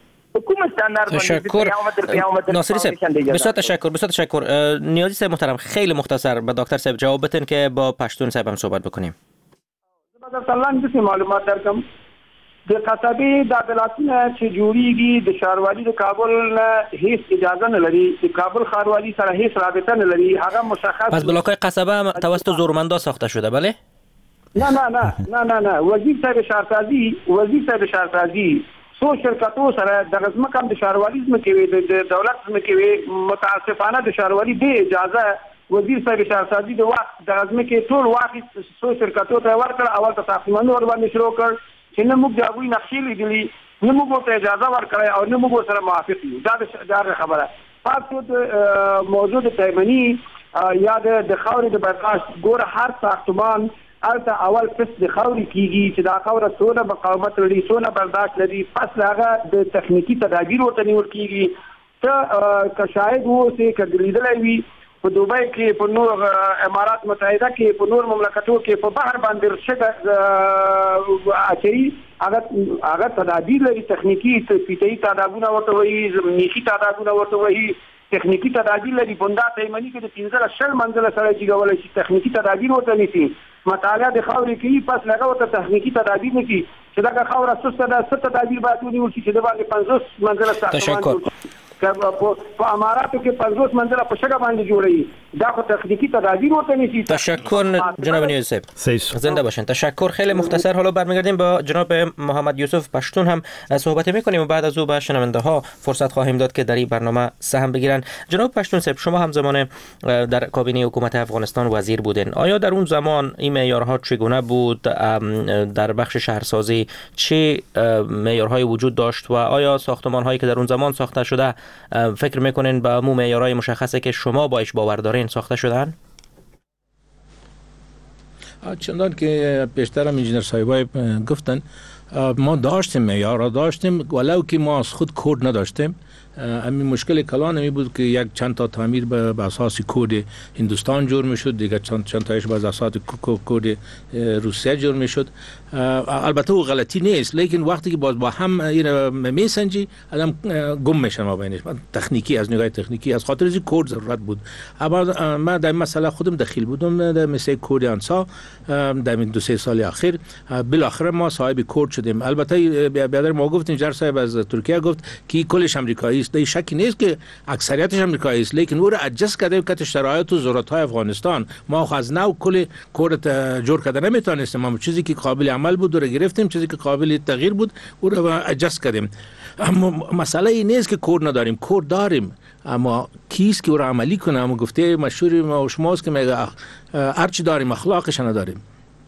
S7: تشکر ناصری صاحب، بسیار تشکر بسیار تشکر. نیازی صاحب محترم خیلی مختصر به دکتر صاحب جواب بدین که با پشتون صاحب هم صحبت بکنیم.
S10: مثلا د معلومات درکم د قصبې د عدالتونه چې جوړیږي د ښاروالۍ د کابل نه هیڅ اجازه نه لري، د کابل ښاروالۍ سره هیڅ رابطه نه لري، هغه مشخص.
S7: پس بلاک‌های قصبه توسط زورمندا ساخته شده بله؟
S10: نه نه نه نه نه نه وزیر صاحب شهرسازی وزیر صاحب شهرسازی څو شرکتو سره د ځمکه د ښاروالۍ ځمکې وي د دولت ځمکې وي، متاسفانه د ښاروالۍ به اجازه وزیر صاحب شهرسازی د وخت د ځمکې ټول واخیست، څو شرکتو ته ورکړ، اول ته تقسیمونه ور باندې شروع کړ چې نه موږ د هغوی نقشې لیدلي، نه موږ ورته اجازه ورکړی او نه موږ ورسره موافق یو. دا د خبره پاتې موضوع د تیمني یا د خاورې د برداشت ګوره هر ساختمان البته اول پس د خاورې کیږي چې دا خاوره څونه مقاومت لري څونه برداشت لري، پس هغه د تخنیکی تدابیر ورته نیول کیږي. ته که شاهد اوسې که لیدلی وي په دوبۍ کې په نور امارات متحده کې په نور مملکتو کې په بحر باندې شګه اچوي، هغه هغه تدابیر لري، تخنیکی فیتهي تدابونه ورته وایي، میخي تدابونه ورته وایي، تخنیکی تدابیر لري. بندا تیمني کې د پنځه شل منزله سره چې غوړی شي تخنیکی تدابیر ورته نیسي، مطالعه د خاورې کې پس لګا ورته تخنیکی تدابیر نه کی چې دا خاوره سسته ده، ست تدابیر باید ونیول شي چې د باندې پنځوس منزله ساختمان په اماراتو کې پنځوس منزله په شګه باندې جوړي، دا خو تخنیکی تدابیر ورته نیسي.
S7: تشکر جناب نیوزی صاحب، زنده باشین. تشکر. خیلی مختصر حالا برمیگردیم با جناب محمد یوسف پشتون هم صحبت میکنیم و بعد از او به شنونده ها فرصت خواهیم داد که در این برنامه سهم بگیرن. جناب پشتون صاحب، شما همزمان در کابینه حکومت افغانستان وزیر بودین، آیا در اون زمان این معیارها چگونه بود؟ در بخش شهرسازی چه معیارهایی وجود داشت و آیا ساختمان‌هایی که در اون زمان ساخته شده فکر میکنین با مو معیارهای مشخصه که شما باش باور دارین ساخته شدن؟
S8: چندان که پیشترم انجینر صاحبای گفتن ما داشتیم معیارها داشتیم، ولو که ما از خود کد نداشتیم. همین مشکل کلان می بود که یک چند تا تعمیر به اساس کد هندوستان جور میشد، دیگه چند چند تایش به اساس کد روسیه جور میشد. البته او غلطی نیست، لیکن وقتی که باز با هم این میسنجی آدم گم میشه ما بینش. تکنیکی از نگاه تکنیکی از خاطر از کد ضرورت بود. اما من در مسئله خودم دخیل بودم در مثل کد انسا در دو سه سال اخیر، بالاخره ما صاحب کد شدیم. البته بیادر ما گفت اینجا صاحب از ترکیه گفت که کلش امریکایی است، شکی نیست که اکثریتش امریکایی است، لیکن او را ادجست کردیم که شرایط و ضرورت‌های افغانستان. ما از نو کل کد جور کردن نمیتونستیم، اما چیزی که قابل عمل بود رو گرفتیم، چیزی که قابل تغییر بود او را ادجست کردیم. اما مسئله این نیست که کد نداریم، کد داریم، اما کیست که او را عملی کنه؟ اما گفته مشهور ما و شماست که میگه هر چی داریم اخلاقش نداریم.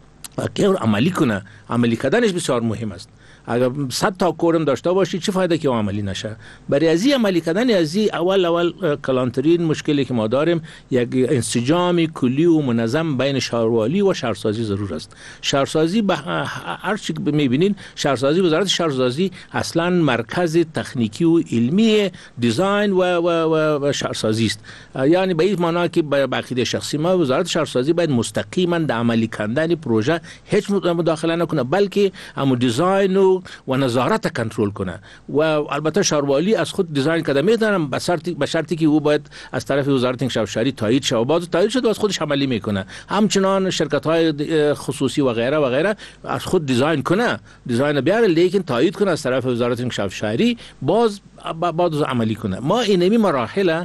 S8: که او عملی کنه، عملی کردنش بسیار مهم است. اگر صد تا کورم داشته باشی چه فایده که عملی نشه؟ برای ازی عملی کردن ازی اول اول کلانترین مشکلی که ما داریم یک انسجام کلی و منظم بین شهروالی و شهرسازی ضرور است. شهرسازی به هر چی میبینین، شهرسازی وزارت شهرسازی اصلا مرکز تکنیکی و علمی دیزاین و و و شهرسازی است. یعنی به این معنی که به عقیده شخصی ما وزارت شهرسازی باید مستقیما در عملی کردن پروژه هیچ مداخله نکنه، بلکه هم دیزاین و و نظارت کنترل کنه. و البته شهروالی از خود دیزاین کرده میدونم به شرطی به شرطی که او باید از طرف وزارت شهرسازی تایید شه و بعد تایید شد و از خودش عملی میکنه. همچنان شرکت های خصوصی و غیره و غیره از خود دیزاین کنه، دیزاین بیاره، لیکن تایید کنه از طرف وزارت شهرسازی، باز بعد از عملی کنه. ما اینمی مراحل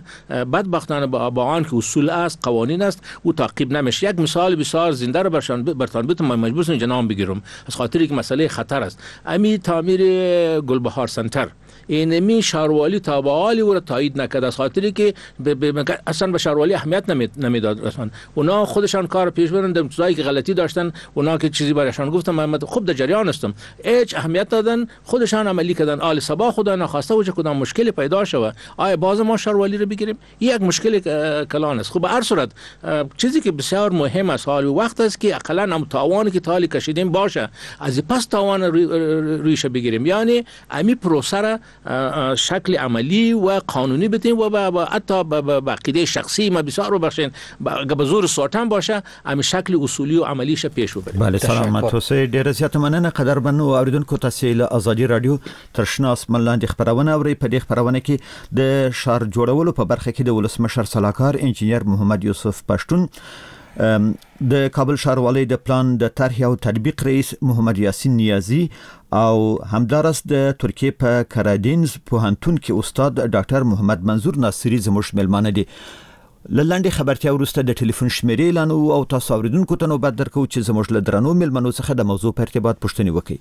S8: بدبختانه با آن که اصول است، قوانین است، او تعقیب نمیشه. یک مثال بسیار زنده رو برشان برتان بتم مجبور شدم جنام بگیرم از خاطری که مسئله خطر است. امی تعمیر گلبهار سنتر این می شهروالی تابعالی و را تایید نکرد از خاطری که ب ب اصلا به شهروالی اهمیت نمیداد اصلا. اونا خودشان کار پیش برن در چیزایی که غلطی داشتن، اونا که چیزی برایشان گفتم من خوب در جریان هستم، هیچ اهمیت دادن، خودشان عملی کردن. آل صبا خدا نخواسته و چه کدام مشکلی پیدا شوه آیا باز ما شهروالی رو بگیریم؟ یک مشکل کلان است. خب به هر صورت چیزی که بسیار مهم است حال وقت است که اقلا هم تاوانی که تالی کشیدیم باشه از پس تاوان ریشه بگیریم، یعنی امی پروسه شکل عملی و قانونی بدیم و با حتی با عقیده شخصی ما بسیار رو بخشین به زور سلطان باشه امی شکل اصولی و عملیش پیش ببریم.
S6: بله سلامت اوسئ. ډیر زیات مننه قدرمن اوریدونکو تاسو له ازادي رادیو ترشنا اسمان لاندې خبرونه اوري. په دې خبرونه کې د شهر جوړولو په برخه کې د ولسمشر صلاحکار انجینیر محمد یوسف پښتون، د کابل ښاروالۍ د پلان د طرح او تطبیق رئیس محمد یاسین نیازی او همدارس د ترکیه په کرادینز پوهنتون کې استاد ډاکټر محمد منظور ناصری زموږ ملمانه دي. لنډه خبرتیا ورسته د ټلیفون شمیرې اعلان او تاسو اوریدونکو ته نوبت درکو چې زموږ له درنو ملمنو څخه د موضوع په ارتباط پوښتنه وکړي.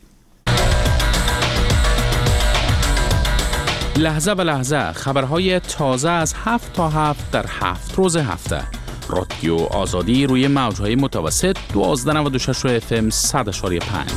S11: لحظه به لحظه خبرهای تازه از هفت تا هفت در هفت روز هفته. رادیو آزادی روی موجهای متوسط دوازده نود و شش اف ام صد اشاری پنج.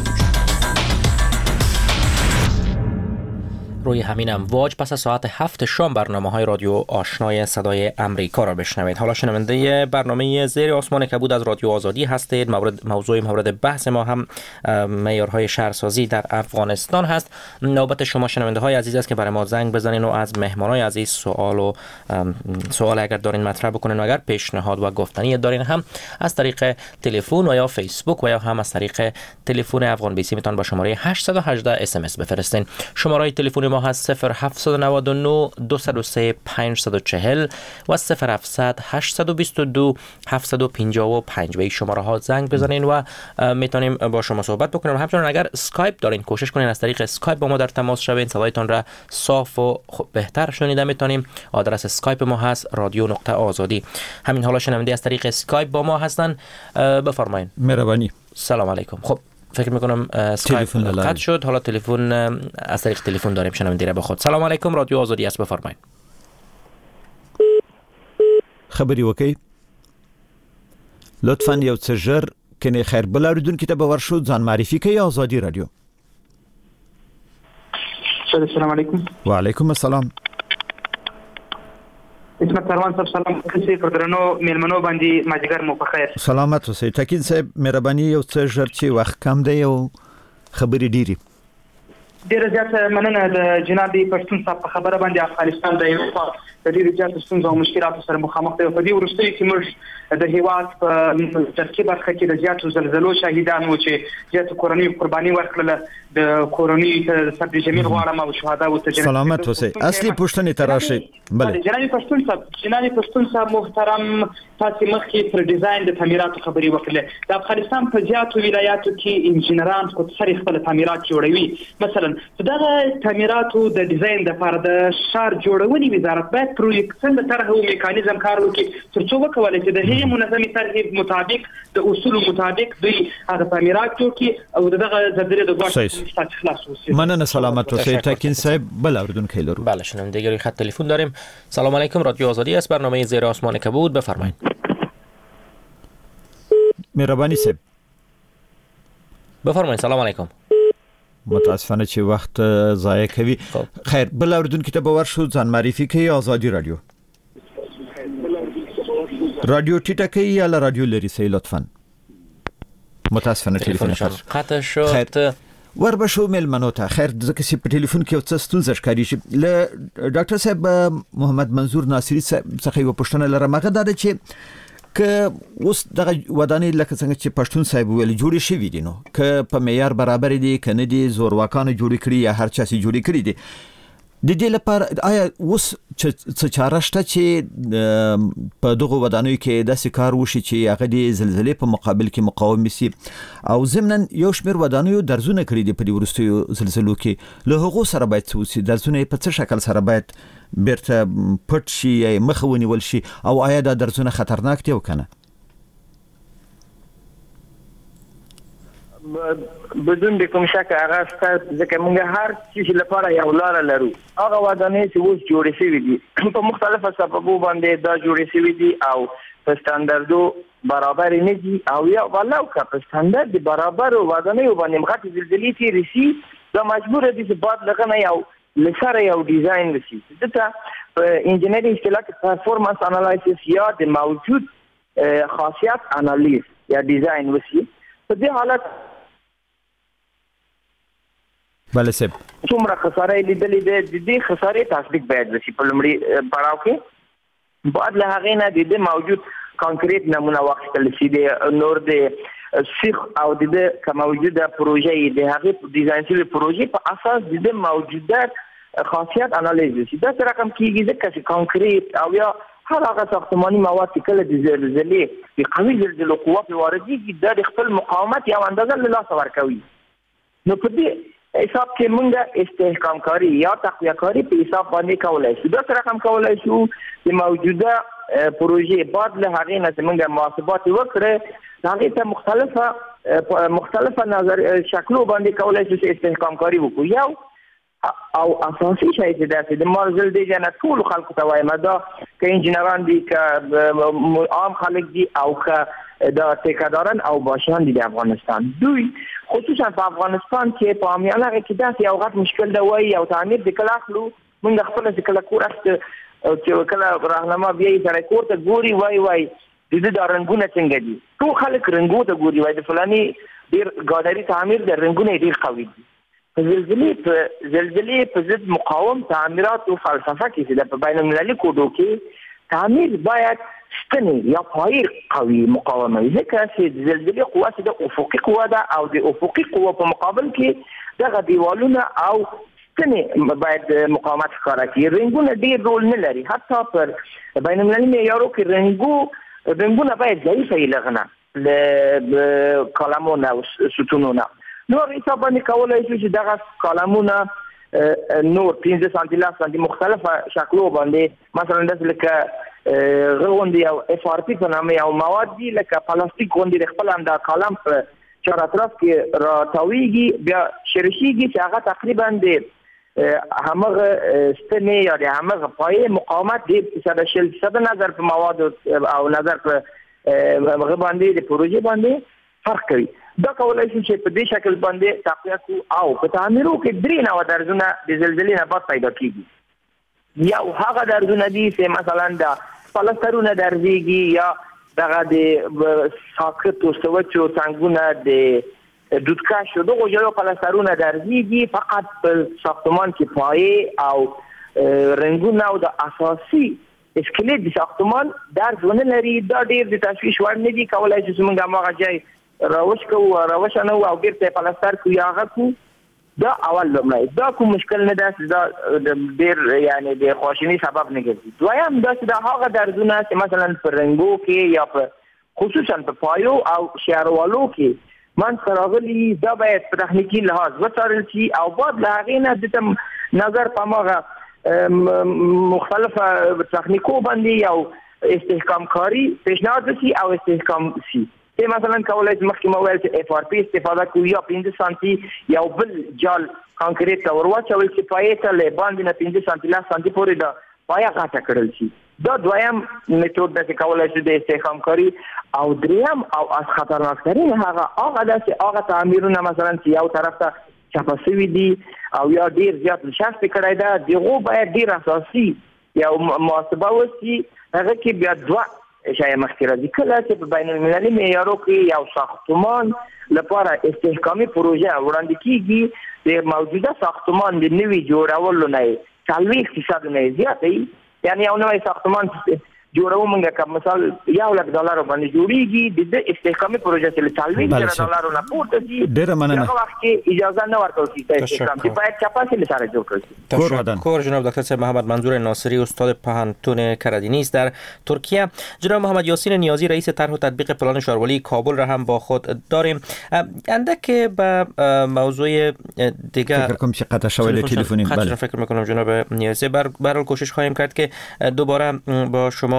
S7: روی همین امواج پس از ساعت هفت شام برنامه های رادیو آشنای صدای امریکا را بشنوید. حالا شنونده برنامه زیر آسمان کبود از رادیو آزادی هستید. مورد موضوع مورد بحث ما هم معیارهای شهرسازی در افغانستان هست. نوبت شما شنونده های عزیز است که برای ما زنگ بزنین و از مهمانای عزیز سوال و سوال اگر دارین مطرح بکنین و اگر پیشنهاد و گفتنی دارین هم از طریق تلفن و یا فیسبوک و یا هم از طریق تلفن افغان بیسی میتونن با شماره هشت یک هشت اس ام اس بفرستین. شماره تلفن ما هست صفر هفت نه نه دو صفر سه پنج چهار صفر و صفر هفت هشت دو دو هفت پنج پنج. به این شماره ها زنگ بزنین و میتونیم با شما صحبت بکنیم. همچنین اگر اسکایپ دارین کوشش کنین از طریق اسکایپ با ما در تماس شوین، صدایتون را صاف و بهتر شنیده میتونیم. آدرس اسکایپ ما هست رادیو نقطه آزادی. همین حالا شنونده از طریق اسکایپ با ما هستن، بفرمایید.
S6: مهربانی.
S7: سلام علیکم. خب فکر میکنم اسکایپ قطع شد، حالا تلفن از طریق تلفن داریم شنونده را با خود. سلام علیکم، رادیو آزادی است، بفرمایید.
S6: خبری وکی لطفاً یو څه ژر کني خیر بل اوریدونکو ته به ورشو ځان معرفي کوي. آزادی رادیو.
S12: السلام علیکم.
S6: وعلیکم السلام.
S12: اسمت سروان صاحب سلام کسي پر درنو میلمنو باندې ماجګر مو په خیر.
S6: سلامت اوسئ. تکین صاحب مهرباني یو څه ژر چې وخت کم دی او خبرې ډيري.
S12: ډیر زیات مننه د جناب پښتون صاحب په خبره باندې. افغانستان د یو په ډیر زیات ستونزو او مشکلاتو سره مخامخ دی. په دې وروستیو کې موږ د هیواد په ترکیب برخه کې د زیاتو زلزلو شاهدان وو چې زیاتو کورنۍ قرباني ورکړله. د کورنۍ صبر جمیل غواړم او شهدا او تجربه.
S6: سلامت اوسئ. اصلي پوښتنه تراشي. بله
S12: جناب پښتون صاحب جناب پښتون صاحب محترم تاسو مخکې پر ډیزاین د تعمیراتو خبري وکړه. د افغانستان په زیاتو ولایاتو کې انجنیران خود سره خپل تعمیرات جوړوي. مثلا دغه تعمیراتو د ډیزاین د لپاره د شهر جوړونې وزارت باید پروژې څنګه طرح او میکانیزم کار وکړي ترڅو وکولای شي د هغې منظمې طرحې مطابق د اصولو مطابق دوی هغه تعمیرات جوړ کړي او دغه زلزلې د ګواښ خلاص وشي.
S6: مننه سلامت اوسئ. تکین صاحب بل اوریدونکو لرو.
S7: بله شنوندگی خط تلفن داریم. سلام علیکم، رادیو آزادی است، برنامه زیر آسمان کبود، بفرمایید.
S6: مهربانی صاحب
S7: بفرمایید. سلام علیکم.
S6: متاسفانه چې وخت ضایع کوي. خیر بل اوریدونکو ته به ورشو ځان معرفي کوي. آزادی رادیو. رادیو ټیټه کوي یا رادیو لري سي لطفا. متاسفانه تلفن
S7: قطع شد.
S6: ور بشو ملمنو ته خیر ځکه چې په ټلیفون کې یو څه ستونزه ښکاري شي. له ډاکټر صاحب محمد منظور ناصری څخه یو پوښتنه لرم. هغه دا ده چې که اوس دغه ودانۍ لکه څنګه چې پښتون صاحب ویل جوړې شوي دي، نو که په معیار برابر دي که نه دي، زورواکانو جوړې کړي یا هر چا چې جوړې کړي دي، د دې لپاره آیا اوس څه چاره شته چې په دغه ودانیو کې داسې کار وشي چې هغه د زلزلې په مقابل کې مقاوم شي؟ او ضمناً یو شمېر ودانیو درزونه کړي دي په دې وروستیو زلزلو کې، له هغو سره باید څه وشي؟ درزونه په څه شکل سره باید بیرته پټ شي یا مخه ونیول شي؟ او آیا دا درزونه خطرناک دي او که نه؟
S9: بدون د کوم شک هغه ستاسو ځکه موږ هر چیز لپاره یو لار لرو. هغه ودانۍ چې اوس جوړې شوې دي په مختلفو سببو باندې دا جوړې شوې دي او په ستاندردو برابر نه دي او یا ولو که په ستاندرد برابر ودانۍ باندې مخاطب زلزلې تیرې شي دا مجبور دي چې بعد لغنه یو لسره یو ډیزاین وشي. دته انجینری اصطلاح کې پرفورمانس انالیسیس یا د موجود خاصیت انالیز یا ډیزاین وشي. په دې حالت
S6: بله سب
S9: څومره خساره لیدلې ده د دې خسارې تصدیق باید وشي په لومړي پړاو کې. بعد له هغې نه د دې موجود کانکریټ نمونه واخیستل شي د نور د سیخ او د دې که موجوده پروژې د هغې ډیزاین شوې پروژې په اساس د دې موجوده خاصیت انالیز وشي. دا څه رقم کېږي ځکه چې کانکریټ او یا هر هغه ساختماني مواد چې کله د زلزلې د قوي زلزلو قوه پرې واردېږي دا د خپل مقاومت یو اندازه له لاسه ورکوي. نو په دې حساب کې موږ استحکام کاری یا تقویه کاری په حساب باندې کولای شو. دا څه رقم کولای شو د موجوده پروژې بعد له هغې نه چې موږ محاسبات وکړو هغې ته مختلفه مختلفه نظر شکلو باندې کولای شو چې استحکام کاری وکړو. یو او اساسي شی چې داسې د مارزل دی جنه ټول خلکو ته وایم دا که انجینران دي که عام خلک دي او که دا ټیکهداران او باشیان دي د افغانستان دوی خصوصا په افغانستان کې په عامیانه کې داسې یو غټ مشکل دی وایي او تعمیر د کله اخلو موږ خپله چې کله کور اخته چې کله راهنما بیا یې سړی کور ته ګوري وایي وایي د دې دا رنګونه څنګه دي ټول خلک رنګو ته ګوري وایي د فلاني ډېر ګادري تعمیر د رنګونه یې ډېر قوي دي. زلزلې په زلزلې په ضد مقاوم تعمیرات او فلسفه کې چې په بین المللي کوډو کې تعمیر باید ستنې یا پایې قوي مقاومه وي ځکه چې زلزلې قوه چې د افقي قوه ده او د افقي قوه په مقابل کې دغه دیوالونه او ستنې باید مقاومت ښکاره کړي. رنګونه ډېر رول نه لري حتی پر بین المللي معیارو کې رنګو رنګونه باید ضعیفه وي لغنه له کالمونه او ستونونه. نور حساب باندې کولای شو چې دغه کالمونه نور پنځه سانتي لاس باندې مختلفه شکلو باندې مثلا داسې لکه غوندي او اف ار پی په نامه یو مواد دي لکه پلاستیک غوندي د خپل انده کالم په چار اطراف کې راتاویږي بیا شرشيږي چې هغه تقریبا د همغه ستنې یا د همغه پایې مقاومت د ساده شل ساده نظر په مواد او نظر په هغه باندې د پروژې باندې فرق کوي. دا کولای شي چې په دې شکل باندې تقویه کو او په تعمیرو کې درې نوع درزونه د زلزلې نه بعد پیدا کیږي. یو هغه درزونه دي چې مثلا د پلسترونه درځيږي یا دغه د ساکت او سوچو څنګهونه د دودکاشو دغه جوړو پلسترونه درځيږي فقط په ساختمان کې پایې او رنګونه او د اساسي اسکلېټ د ساختمان درزونه لري. دا ډېر د تشویش وړ نه دي کولای شي چې موږ هغه ځای راوش کو راوش نه او بیرته پلاستر کو یا هغه کو دا اول لمړی دا کوم مشکل نه ده دا ډېر یعنی د خواشینی سبب نه ګرځي. دویم دا چې دا هغه درزونه چې مثلا په رنګو کې یا په خصوصا په پایو او شهروالو کې من سراغلی دا باید په تخنیکی لحاظ وڅارل شي او بعد له هغې نه د نظر په هغه مختلفه تخنیکو باندې او استحکام کاری پیشنهاد شي او استحکام شي. مثلا کولای شي مخکې مو ویل چې اف ار پی استفاده کوي یا پنځه سانتي یو بل جال کانکریټ ته ورواچول شي پایې ته له باندې نه پنځه سانتي لاس سانتي پورې دا پایا غاټه کړل شي. دا دویم میتود د کولای شي د استحکام کاری او دریم او از خطرناک ترین هغه هغه د هغه تعمیرونه مثلا چې یو طرف ته چپسوي دي او یا ډیر زیات شخص کړای دا دغه باید ډیر اساسي یو محاسبه وشي هغه کې بیا دوه شای مخکې راځي کله چې په بین المللي معیارو کې یو ساختمان لپاره استحکامي پروژه وړاندې کیږي د موجوده ساختمان د نوي جوړولو نه څلوېښت فیصد نه زیات وي یعنی یو نوی ساختمان جوړو موږ کوم مثال یو لک ډالر باندې جوړیږي د استحکامي پروژه چې څلوېښت زره ډالر نه پورته دي
S6: ډیره مننه
S9: هغه وخت کې اجازه نه ورکول کیږي استحکام چې باید چپاسي لساره جوړ کړي.
S7: تشکر جناب دکتر صاحب محمد منظور ناصری استاد پهانتون کرادینی است در ترکیه. جناب محمد یاسین نیازی رئیس طرح و تطبیق پلان شهرولی کابل را هم با خود داریم. اندک به موضوع دیگه
S6: فکر کنم که قطع شوال تلفنی
S7: بله فکر میکنم جناب نیازی بر برای کوشش خواهیم کرد که دوباره با شما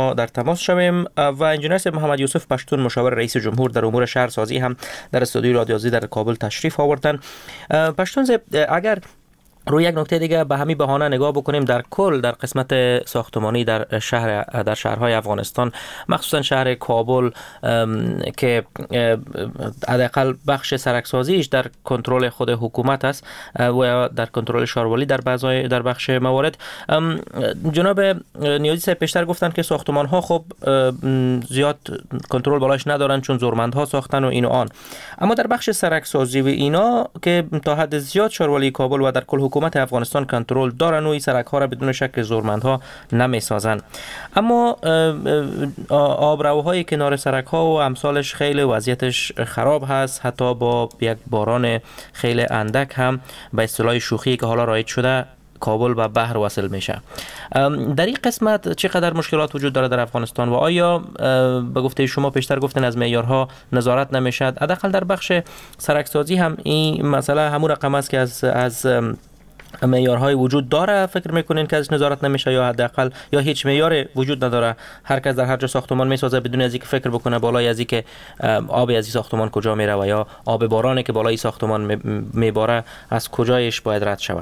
S7: شما در تماس شویم. و انجینر صاحب محمد یوسف پشتون مشاور رئیس جمهور در امور شهرسازی هم در استودیوی رادیو آزادی در کابل تشریف آوردن. پشتون صاحب اگر روی یک نکته دیگه به همین بهانه نگاه بکنیم، در کل در قسمت ساختمانی در شهر در شهرهای افغانستان، مخصوصا شهر کابل که حداقل بخش سرکسازیش در کنترل خود حکومت است و در کنترل شاروالی در بعضی در بخش موارد، جناب نیازی صاحب پیشتر گفتن که ساختمان ها خب زیاد کنترل بالاش ندارن چون زورمندها ساختن و این و آن، اما در بخش سرکسازی و اینا که تا حد زیاد شاروالی کابل و در کل حکومت افغانستان کنترل دارن و این سرک ها را بدون شک زورمندها نمی سازن، اما آبروهای کنار سرک ها و امثالش خیلی وضعیتش خراب هست، حتی با یک باران خیلی اندک هم به اصطلاح شوخی که حالا رایج شده کابل و بحر وصل میشه. در این قسمت چقدر مشکلات وجود داره در افغانستان و آیا به گفته شما پیشتر گفتن از معیارها نظارت نمیشد؟ حداقل در بخش سرکسازی هم این مسئله همون رقم است که از از معیارهای وجود داره، فکر میکنین که از نظارت نمیشه یا حداقل یا هیچ معیار وجود نداره، هر کس در هر جا ساختمان میسازه بدون از اینکه فکر بکنه بالای از اینکه آب از این ساختمان کجا میره و یا آب بارانی که بالای ساختمان میباره از کجایش باید رد شود؟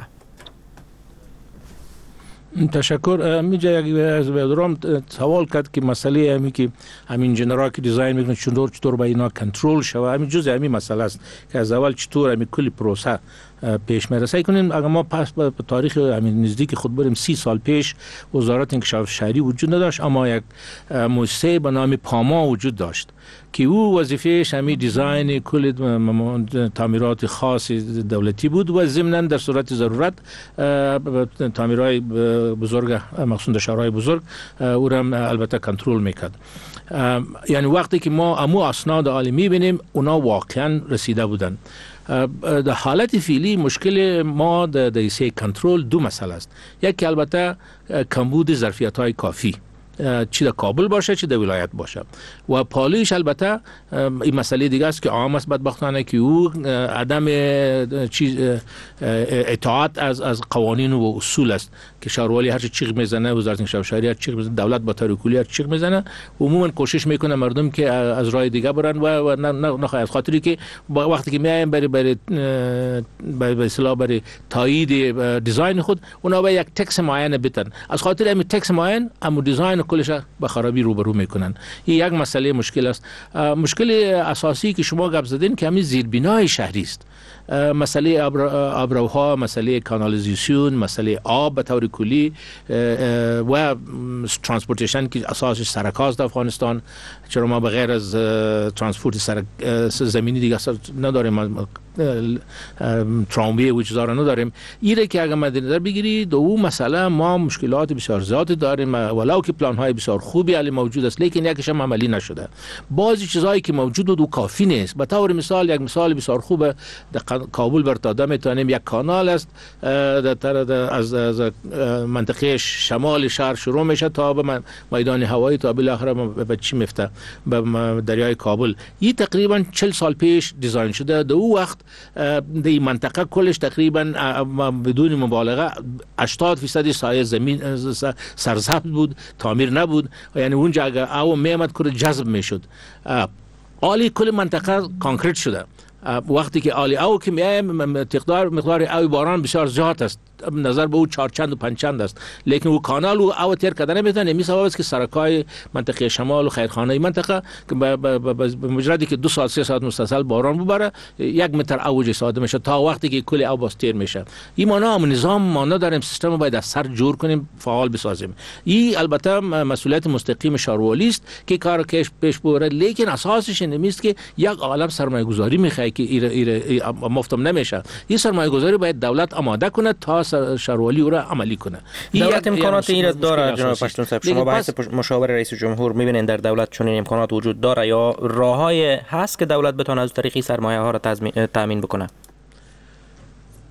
S8: تشکر. میجا یک از بدرام سوال کرد که مسئله همی که همین انجینرها که دیزاین میکنن چطور چطور با اینا کنترل شود، همین جزء همین مسئله است که از اول چطور همین کلی پروسه پیش میرسه کنیم. اگر ما پس به تاریخ همین نزدیک خود بریم سی سال پیش وزارت انکشاف شهری وجود نداشت، اما یک مؤسسه به نام پاما وجود داشت که او وظیفهش همین دیزاین کل تعمیرات خاص دولتی بود و ضمناً در صورت ضرورت تعمیرهای بزرگ مخصوصا شهرهای بزرگ او را البته کنترل میکرد. یعنی وقتی که ما امو اسناد عالی میبینیم اونا واقعا رسیده بودن. در حالت فعلی مشکل ما در ایسه کنترل دو مسئله است. یکی البته کمبود ظرفیت های کافی، چی در کابل باشه چی در ولایت باشه، و پالیش البته این مسئله دیگه است که عام است بدبختانه که او عدم چیز اطاعت از از قوانین و اصول است که شهروالی هر چی چیغ میزنه، وزارت انکشاف شهری هر چیغ میزنه، دولت با طور کلی هر چیغ میزنه، عموما کوشش میکنه مردم که از راه دیگه برن و نه نه از خاطری که وقتی که میایم برای برای به اصطلاح برای تایید دیزاین خود اونا به یک تکس معین بدن، از خاطر همین تکس معین اما دیزاین کلش به خرابی روبرو میکنن. این یک مسئله مشکل است. مشکل اساسی که شما گپ زدین که همین زیربنای شهری است، مسئله آبروها، مسئله کانالیزاسیون، مسئله آب به طور کلی و ترانسپورتیشن که اساسش سرکاست در افغانستان، چرا ما بغیر از ترانسپورت سرک زمینی دیگه نداریم، تراموی و چیزا رو نداریم. ایره که اگر مد نظر بگیری دو اون مسئله ما مشکلات بسیار زیاد داریم، ولو که پلان های بسیار خوبی علی موجود است لیکن یکیش هم عملی نشده. بعضی چیزایی که موجود بود و کافی نیست. به طور مثال یک مثال بسیار خوبه در کابل برتاده میتونیم یک کانال است از از منطقه شمال شهر شروع میشه تا به میدان هوایی تا بالاخره به چی میفته به دریای کابل. این تقریبا چهل سال پیش دیزاین شده. در اون وقت در این منطقه کلش تقریبا بدون مبالغه هشتاد درصد سایه زمین سرسبز بود، تعمیر نبود، یعنی اونجا اگر او میامد کره جذب میشد. عالی کل منطقه کانکریت شده. وقتی که عالی او که میایم مقدار مقدار او باران بسیار زیاد است، نظر به او چهار چند و پنج چند است، لیکن او کانال او او تیر کردن نمیتونه. می سبب است که سرکای منطقه شمال و خیرخانه منطقه که به مجردی که دو ساعت سه ساعت متصل باران ببره یک متر اوج استفاده میشه تا وقتی که کل او باز تیر میشه. این معنا هم نظام ما نداریم، سیستم باید از سر جور کنیم، فعال بسازیم. این البته مسئولیت مستقیم شهروالی است که کار کش پیش ببره، لیکن اساسش این نیست که یک عالم سرمایه گذاری میخواد که ایره ایره مفتم نمیشه. این سرمایه گذاری باید دولت آماده کنه تا شهروالی او را عملی کنه.
S7: دولت امکانات این را داره جناب پشتون صاحب؟ شما بحث مشاور رئیس جمهور میبینین در دولت چنین امکانات وجود داره یا راههای هست که دولت بتونه از طریق سرمایه ها را تضمین تامین بکنه؟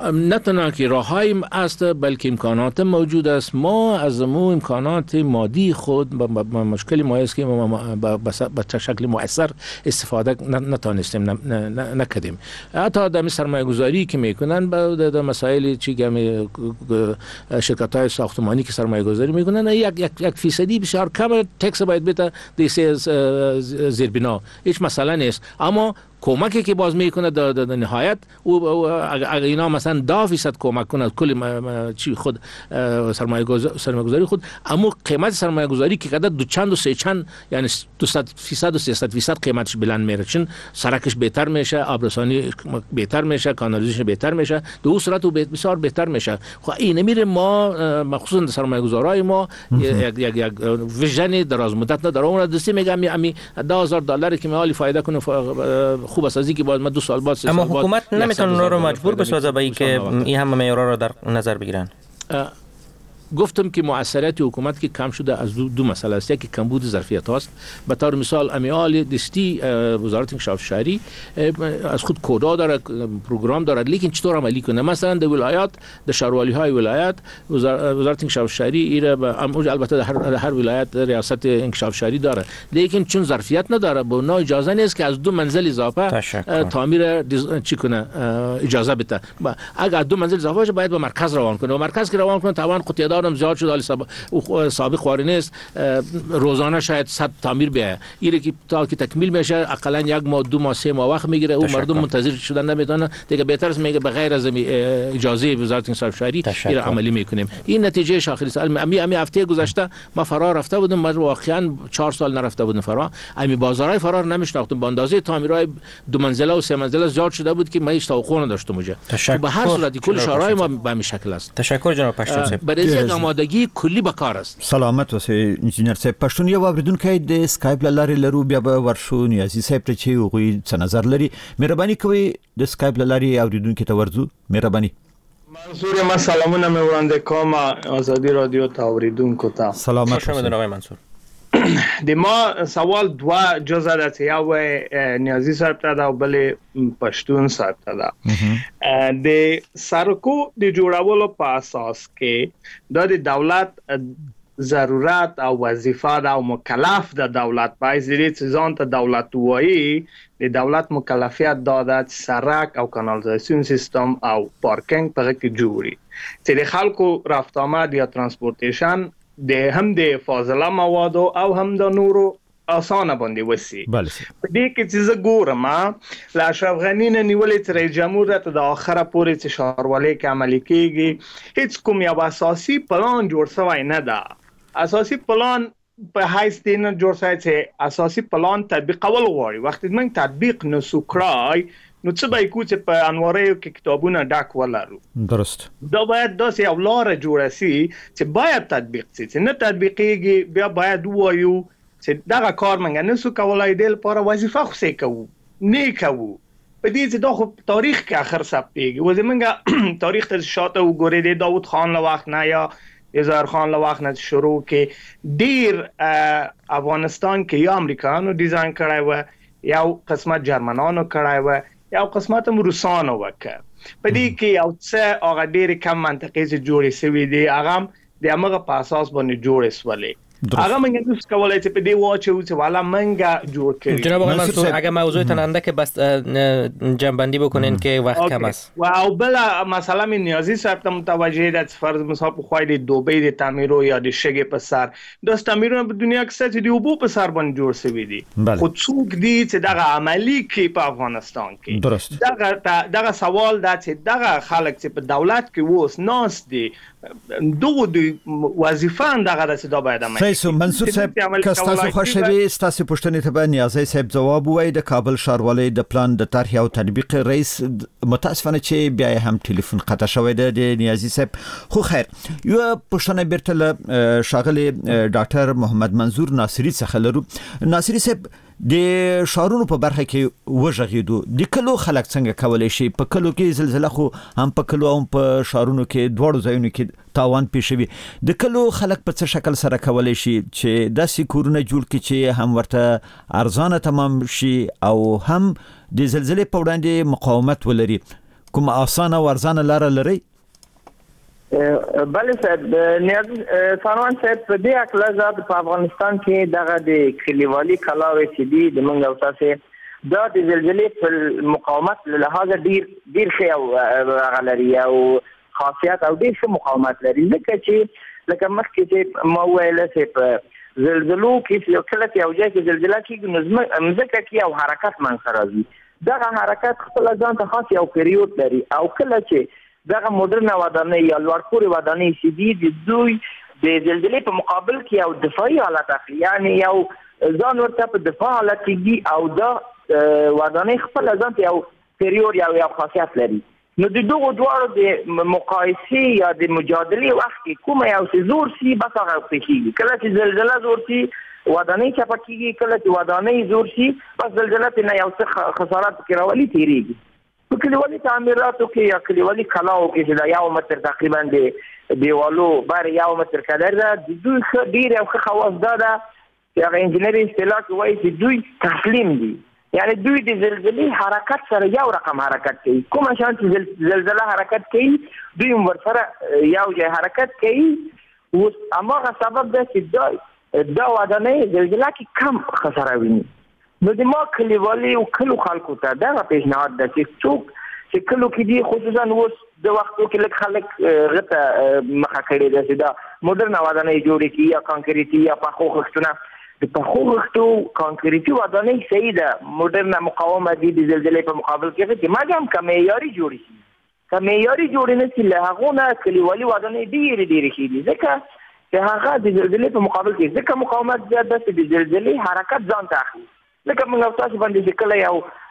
S8: نه تنها که راههایی است بلکه امکانات موجود است. ما از مو امکانات مادی خود با مشکل ما است که ما به شکل مؤثر استفاده نتانستیم نکردیم. حتی در سرمایه گذاری که میکنن در مسائل چی گم شرکت های ساختمانی که سرمایه گذاری میکنن یک یک فیصدی بسیار کم تکس باید بده دیسه زیربنا، هیچ مسئله نیست. اما کمکی که باز میکنه در نهایت او اگر اینا مثلا ده درصد کمک کنه کل چی خود سرمایه گذاری خود، اما قیمت سرمایه گذاری که قدر دو چند و سه چند یعنی دویست فیصد و سیصد فیصد قیمتش بلند میره، چون سرکش بهتر میشه، آبرسانی بهتر میشه، کانالیزیشن بهتر میشه، دو صورت بسیار بهتر میشه. خب این میره ما مخصوصا سرمایه گذارای ما یک یک یک ویژن دراز مدت نداره. اون دستی میگم امی ده هزار دلار که مالی فایده کنه خوب است، از اینکه باید ما دو سال بعد
S7: اما حکومت نمیتونه اونا رو مجبور بسازه به اینکه این همه معیارها رو در نظر بگیرن.
S8: گفتم که مؤثریت حکومت که کم شده از دو, دو مسئله است. یکی کمبود ظرفیت هاست. به طور مثال امیال دستی وزارت انکشاف شهری از خود کدا داره، پروگرام داره، لیکن چطور عملی کنه؟ مثلا در ولایات، در شهروالی های ولایت وزارت انکشاف شهری ایره البته در هر, هر ولایت ریاست انکشاف شهری داره، لیکن چون ظرفیت نداره به اونها اجازه نیست که از دو منزل اضافه تعمیر چی کنه اجازه بده. اگر دو منزل اضافه باشه باید به مرکز روان کنه و مرکز که روان کنه توان خود زیاد شد. حالی سابق خواری نیست، روزانه شاید صد تعمیر بیایه. ایره که تا که تکمیل میشه اقلا یک ماه دو ماه سه ماه وقت میگیره، او مردم منتظر شدن نمیتونن دیگه. بهتر است میگه بغیر از اجازه وزارت انکشاف شهری ایره عملی میکنیم. این نتیجه شاخص است. امی امی هفته گذشته ما فرار رفته بودم، ما واقعا چهار سال نرفته بودم فرار. امی بازارهای فرار نمیشناختم. با اندازه تعمیرهای دو منزله و سه منزله زیاد شده بود که ما هیچ توقع نداشتم. به هر صورت کل شهرهای ما به همین شکل است.
S7: تشکر جناب پشتون صاحب.
S8: آمادگی کلی به کار است.
S6: سلامت اوسئ انجینر صاحب. پښتون یو اوریدونکو د سکایپ لارې لرو، بیا به ورشو نیازي صاحب ته چې وغوي څه نظر لري. مهرباني کوئ د سکایپ لارې اوریدونکو ته ورځو. مهرباني.
S13: منصور، ما سلامونه مې وړاندې کوم آزادي رادیو ته اوریدونکو ته.
S6: سلامت
S7: شما جناب منصور.
S13: د ما سوال دوا جزء ده چې یو نیازي صاحب ته دا او بل پښتون صاحب ته ده. د سرکو د جوړولو په اساس کې د دولت ضرورت او وظیفه ده او مکلف د دولت باید زیری ځان ته دولت وایي د دولت مکلفیت داده چې سرک او کانالیزاسیون سیستم او پارکینګ په کې جوړي چې د خلکو رفت آمد یا ترانسپورتیشن د هم د فاضله مواد او هم د نورو آسانه باندې وسی.
S6: بله.
S13: په دې کې چې زه ګورم له اشرف غني نه نیولې تر رئیس جمهور ته د اخره پورې چې شاروالۍ کې عملي کیږي هیڅ کوم یو اساسي پلان جوړ شوی نه ده. اساسي پلان په حیث دې نه جوړ شوی چې اساسي پلان تطبیقول غواړي. وخت موږ تطبیق نسو کړای نو څه به کو چې په انوارو کې کتابونه ډک ولرو.
S6: درست.
S13: دا باید داسې یو لار جوړه سي چې باید تطبیق سي، چې نه تطبیقيږي بیا باید وایو چې دا کار منګ نه سو کولای دی لپاره وظیفه خو سې کوو نه کوو. په دې چې دا خو تاریخ کې اخر ثبتېږي. و زمونږ تاریخ ته شاته وګورئ د داوود خان له وخت نه یا ظاهر خان له وخت نه شروع کې ډیر افغانستان کې یا امریکایانو ډیزاین کړی و، یو قسمت جرمنانو کړی و، یو قسمت هم روسانو وکړ. په دې کې یو څه هغه ډېرې کم منطقې چې جوړې شوي دي هغه د همغه په اساس باندې جوړې شولې. هغه موږ نشو کولای چې په دې واچو چې والا منګه جوړ کړي.
S7: جناب آقای منصور اگه موضوع تننده که بس جنبندی بکنین که وقت کم است.
S13: و او بلا مثلا من نیازی صاحب ته متوجه ده چې فرض مثال په خوای د دوبۍ د تعمیرو یا د شګې په سر د تعمیرونو په دنیا کې څه دي وبو په سر باندې جوړ شوی دي. خو څوک دي چې دغه عملی کې په افغانستان کې دغه دغه سوال ده چې دغه خلک چې په دولت کې ووس ناس دي دوه د وظیفه دغه چې دا باید عمل.
S6: سو منصور صاحب که تاسو خوشوي تاسو پوښتنې ته به نیازي صاحب جواب وایي. د کابل ښاروالۍ د پلان د طرح او تطبیق رئیس متاسفانه چې بیا هم ټلیفون قطع شوی دی د نیازي صاحب. خو خیر یو پوښتنه بیرته له ښاغلي ډاکټر محمد منظور ناصری څخه لرو. ناصری صاحب د شهرونو په برخه کې وژغېدو د کلو خلک څنګه کولای شي؟ په کلو کې زلزلہ خو هم په کلو هم په شهرونو کې دواړو ځایونو کې تاوان پیښوي. د کلو خلک په څه شکل سره کولای شي چې داسې کورونه جوړ کړي چې هم ورته ارزانه تمام شي او هم د زلزلې په وړاندې مقاومت ولري؟ کوم آسانه ورزانه لار لري؟
S9: بله صاحب نیاز سانوان صاحب په دې اکلازات په افغانستان کې دغه د کلیوالي کلاوي چې دي د منګ او تاسو دا د زلزلې په مقاومت له لحاظ ډیر ډیر ښه او غلري او خاصیت او ډیر ښه مقاومت لري ځکه چې لکه مخکې چې ما ویل چې په زلزلو کې یو کله چې یو ځای کې زلزلہ کېږي نو ځمکه کې یو حرکت منځ راځي دغه حرکت خپل ځان ته خاص یو پیریود لري او کله چې دغه مدرن ودانۍ یا لوړپوړي ودانۍ چې دي د دوی د زلزلې په مقابل کې یو دفاعي حالت اخلي یعنی یو ځان ورته په دفاع حالت کې او دا ودانۍ خپل ځان ته یو پیریود یا یو خاصیت لري نو د دغه دوړو د مقایسې یا د مجادله وخت کې کوم یو څه زور سي بس هغه پېږي کله چې زلزلہ زور سي ودانۍ چپکیږي کله چې ودانۍ زور سي بس زلزلہ ته یو څه خسارات کې راولي تیریږي په کلیوالي تعمیراتو کې یا کلیوالي کلاو کې چې دا یو متر تقریبا د دیوالو بار یو متر کډر ده د دوی ډیر یو خواص ده چې هغه انجنیری اصطلاح کې وایي چې دوی تسلیم دي یعنی دوی د زلزلې حرکت سره یو رقم حرکت کوي کوم شان چې زلزلہ حرکت کوي دوی هم سره یو ځای حرکت کوي او هغه سبب ده چې دا دا ودانۍ زلزلہ کې کم خساره ویني نو د ما کلیوالي او کلو خلکو ته دا پیشنهاد ده چې څوک چې کلو کې دي خصوصا اوس د وختو کې لږ خلک غته مخه کړي ده چې دا مدرن ودانۍ جوړې کی یا کانکریټي یا پخو خښتونه د پخو خښتو کانکریټي ودانۍ صحیح ده مدرن مقاومه دي د زلزلې په مقابل کې چې ما هم کمیاري جوړې شي کمیاري جوړې نه چې له هغه نه کلیوالي ودانۍ ډېر ډېر شي ځکه چې هغه د زلزلې په مقابل کې ځکه مقاومت زیات ده چې د زلزلې حرکت ځان ته اخلي لکه موږ تاسو باندې چې کله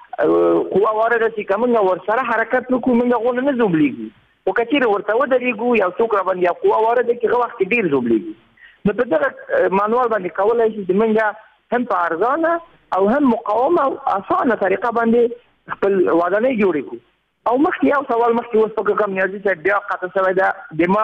S9: یو قوه وارده چې کومه ورسره حرکت وکړو موږ غوښنه نه زوبلېږي او کچېر ورته ودرېږو یو څوک را باندې قوه وارده کې هغه وخت ډیر زوبلېږي نو په دغه مانوال باندې کولای شي چې موږ هم په ارزانه او هم مقاومه او اسانه طریقه باندې خپل ودانۍ جوړې کړو او مخکې یو سوال مخکې اوس په کوم نیازي چې بیا قطع شوی ده د ما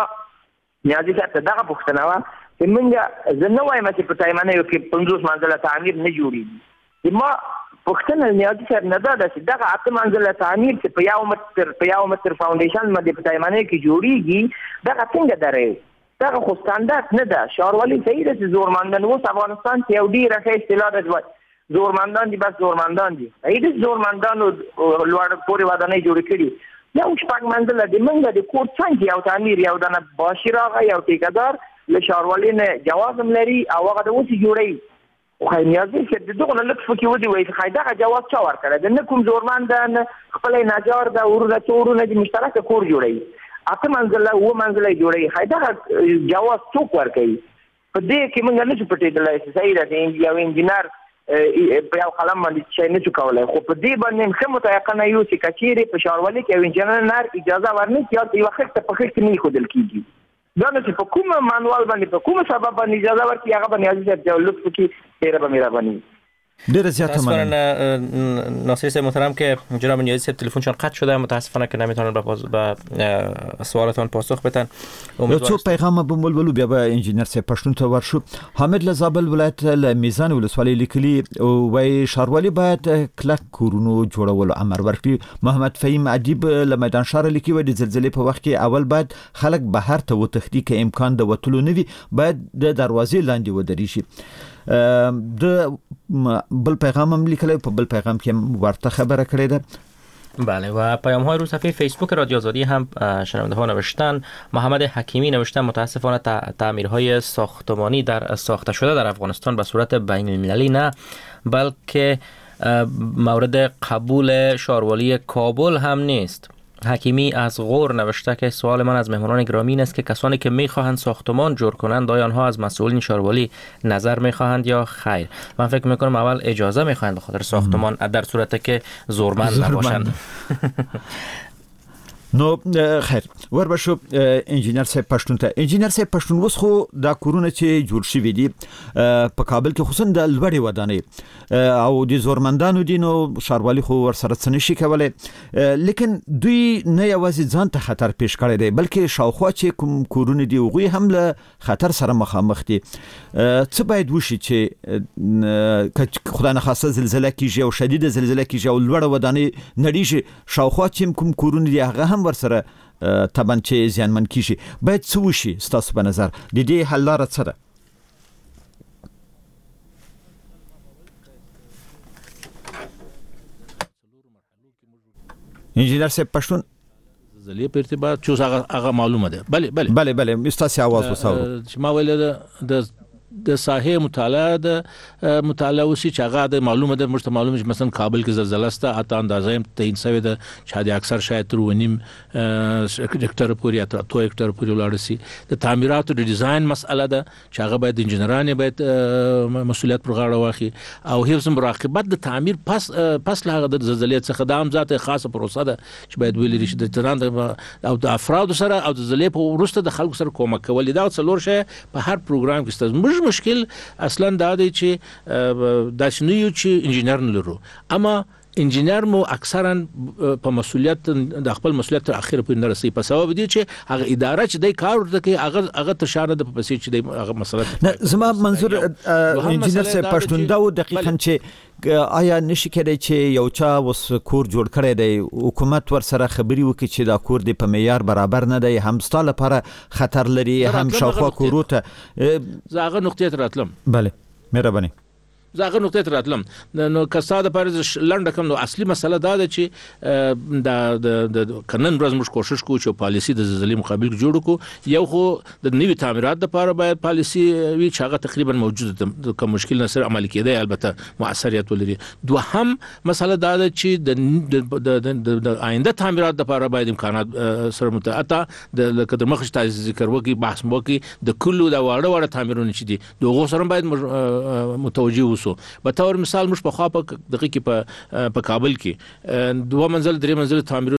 S9: نیازي چې دغه پوښتنه وه چې موږ زه نه وایم چې په تایمنیو کې پنځوس منزله تعمیر نه جوړېږي ما پښتنه نیازي سره نه ده چې دغه اته منزله تعمیر چې په یو متر په یو متر فاونډیشن باندې په تایمنۍ کې جوړیږي دغه څنګه درې دغه خو ستاندارد نه ده شاروالي صحیح ده چې زورمندان اوس افغانستان کې یو ډېر ښه اصطلاح ده زورمندان دي بس زورمندان دي صحیح ده زورمندانو لوړ پورې ودانۍ جوړې کړي یو شپږ منزله د منګه د کور څنګه یو تعمیر یو دنه باشي راغی یو ټیکدار له شاروالي نه جواز هم لري او هغه د اوس جوړي خو نیازي چې دغه نه لطف کې ودی وای چې خایدا جواز چا ورکړه د نه کوم زورمند خپل ناجار دا ورته تورونه د مشترک کور جوړي اته منزله و منزله جوړي خایدا جواز څوک ورکړي په دې کې موږ نه پټېدلای چې صحیح ده یو انجنیر په یو قلم باندې چې نه چوکولای خو په دې باندې خمو ته یقیني یو چې کچېری په شاروالي کې یو انجنیر اجازه ورنه چې یو وخت په خښت نه خودل کیږي دا نه چې په کوم مانوال باندې په کوم سبب باندې اجازه ورکړي هغه باندې عزیز ته لطف کې تیرا به مهرباني
S6: ډیر زیات
S7: مننه ناصر صاحب محترم که جناب نیازی صاحب تلفنشون قطع شده متاسفانه که نمیتونن به پاس به سوالاتون پاسخ بدن
S6: یو څو پیغام به مولولو بیا به انجینر صاحب پښتون ته ورشو حامد لزابل ولایت له میزان ولسوالۍ لیکلي وای شاروالي باید کلک کورونو جوړولو امر ورکړي محمد فهیم ادیب له میدان شهر لیکي وای د زلزلې په وخت کې اول باید خلک بهر ته وتښتي که امکان د وتلو نه وي باید د دروازې لاندې ودرې شي د بل پیغام هم لیکلی په بل پیغام کې ورته خبره کړې ده.
S7: بله و پیام های رو صفحه فیسبوک رادیو آزادی هم شنونده ها نوشتن. محمد حکیمی نوشتن متاسفانه تعمیرهای ساختمانی در ساخته شده در افغانستان به صورت بین المللی نه بلکه مورد قبول شاروالی کابل هم نیست. حکیمی از غور نوشته که سوال من از مهمانان گرامی این است که کسانی که میخواهند ساختمان جور کنند آیا آنها از مسئولین شاروالی نظر میخواهند یا خیر؟ من فکر میکنم اول اجازه میخواهند به خاطر ساختمان در صورت که زورمند نباشند.
S6: نو خیر وربشو انجینر صاحب پښتون ته انجینر صاحب پښتون وس خو دا کورونه چې جوړ شوی دي په کابل کې خصوصا د لوړې ودانې او د زورمندانو دي نو شاروالي خو ورسره څه نشي کولای لیکن دوی نه یوازې ځان ته خطر پیښ کړی دی بلکې شاوخوا چې کوم کورونه دي هغوی هم له خطر سره مخامخ دي څه باید وشي چې خدای نخواسته زلزله کیږي او شدید زلزله کیږي او لوړه ودانې نړیږي شاوخوا چې کوم کورونه دي هغه هم ورسره طبعا چې زیانمن کیږي باید څه وشي ستاسو په نظر د دې حل لاره څه ده؟ انجینر صاحب پښتون
S8: زلزلې په ارتباط چې هغه هغه معلومه ده بله بله
S6: بله بله ستاسو आवाज وساو
S8: چې ما ویل د د ساحې مطالعه د مطالعه وسی چې هغه د معلومه ده مرته معلومه چې مثلا کابل کې زلزلہ ستا اته اندازې تعین شوی ده چې د اکثر شاید تر ونیم هکټر پورې اتر تو هکټر پورې ولاړ شي د تعمیراتو د ډیزاین مسأله ده چې هغه باید انجنیران باید مسؤلیت پر غاړه واخلي او حفظ مراقبت د تعمیر پس پس له د زلزلې څخه د امزات خاصه پروسه ده چې باید ویل شي د تران او د افراد سره او د زلزلې په وروسته د خلکو سره کومک کول دا څلور شي په هر پروګرام کې ستاسو مشکل اصلا دا دی چې د شنو چې انجینر نه لرو اما انجینر مو اکثرا په مسولیت د خپل مسولیت تر اخر پورې نه رسي په سبب دي چې هغه اداره چې د کار ورته کوي هغه هغه تشاره د پسې چې د هغه مسله
S6: نه زما منظور انجینر صاحب پښتون دا دقیقاً چې آیا نشي کېدای چې یو چا وس کور جوړ کړی دی حکومت ور سره خبري وکړي چې دا کور د په معیار برابر نه دی هم ستاله لپاره خطر لري هم شاوخوا کوروته
S8: زاغه نقطه تر اتلم
S6: bale مهرباني
S8: زاغه نقطه تر اتلم نو کسا د پاره لنډه کوم نو اصلي مسله دا ده چې د د کنن ورځ موږ کوشش کوو چې پالیسی د زلزلې مقابل جوړ کو یو خو د نوي تعمیرات لپاره باید پالیسی وی چې هغه تقریبا موجوده ده کوم مشکل نه سره عملي کېدای البته موثریت ولري دوهم مسله دا ده چې د د آینده تعمیرات لپاره باید امکانات سره متعاطه د قدر مخ ته ذکر وکي بحث وکي د کلو د واړه واړه تعمیرونه چې دي دغه سره باید متوجه وسو په تور مثال مش په خوا په دغه کې په کابل کې دوه منزل درې منزل تعمیر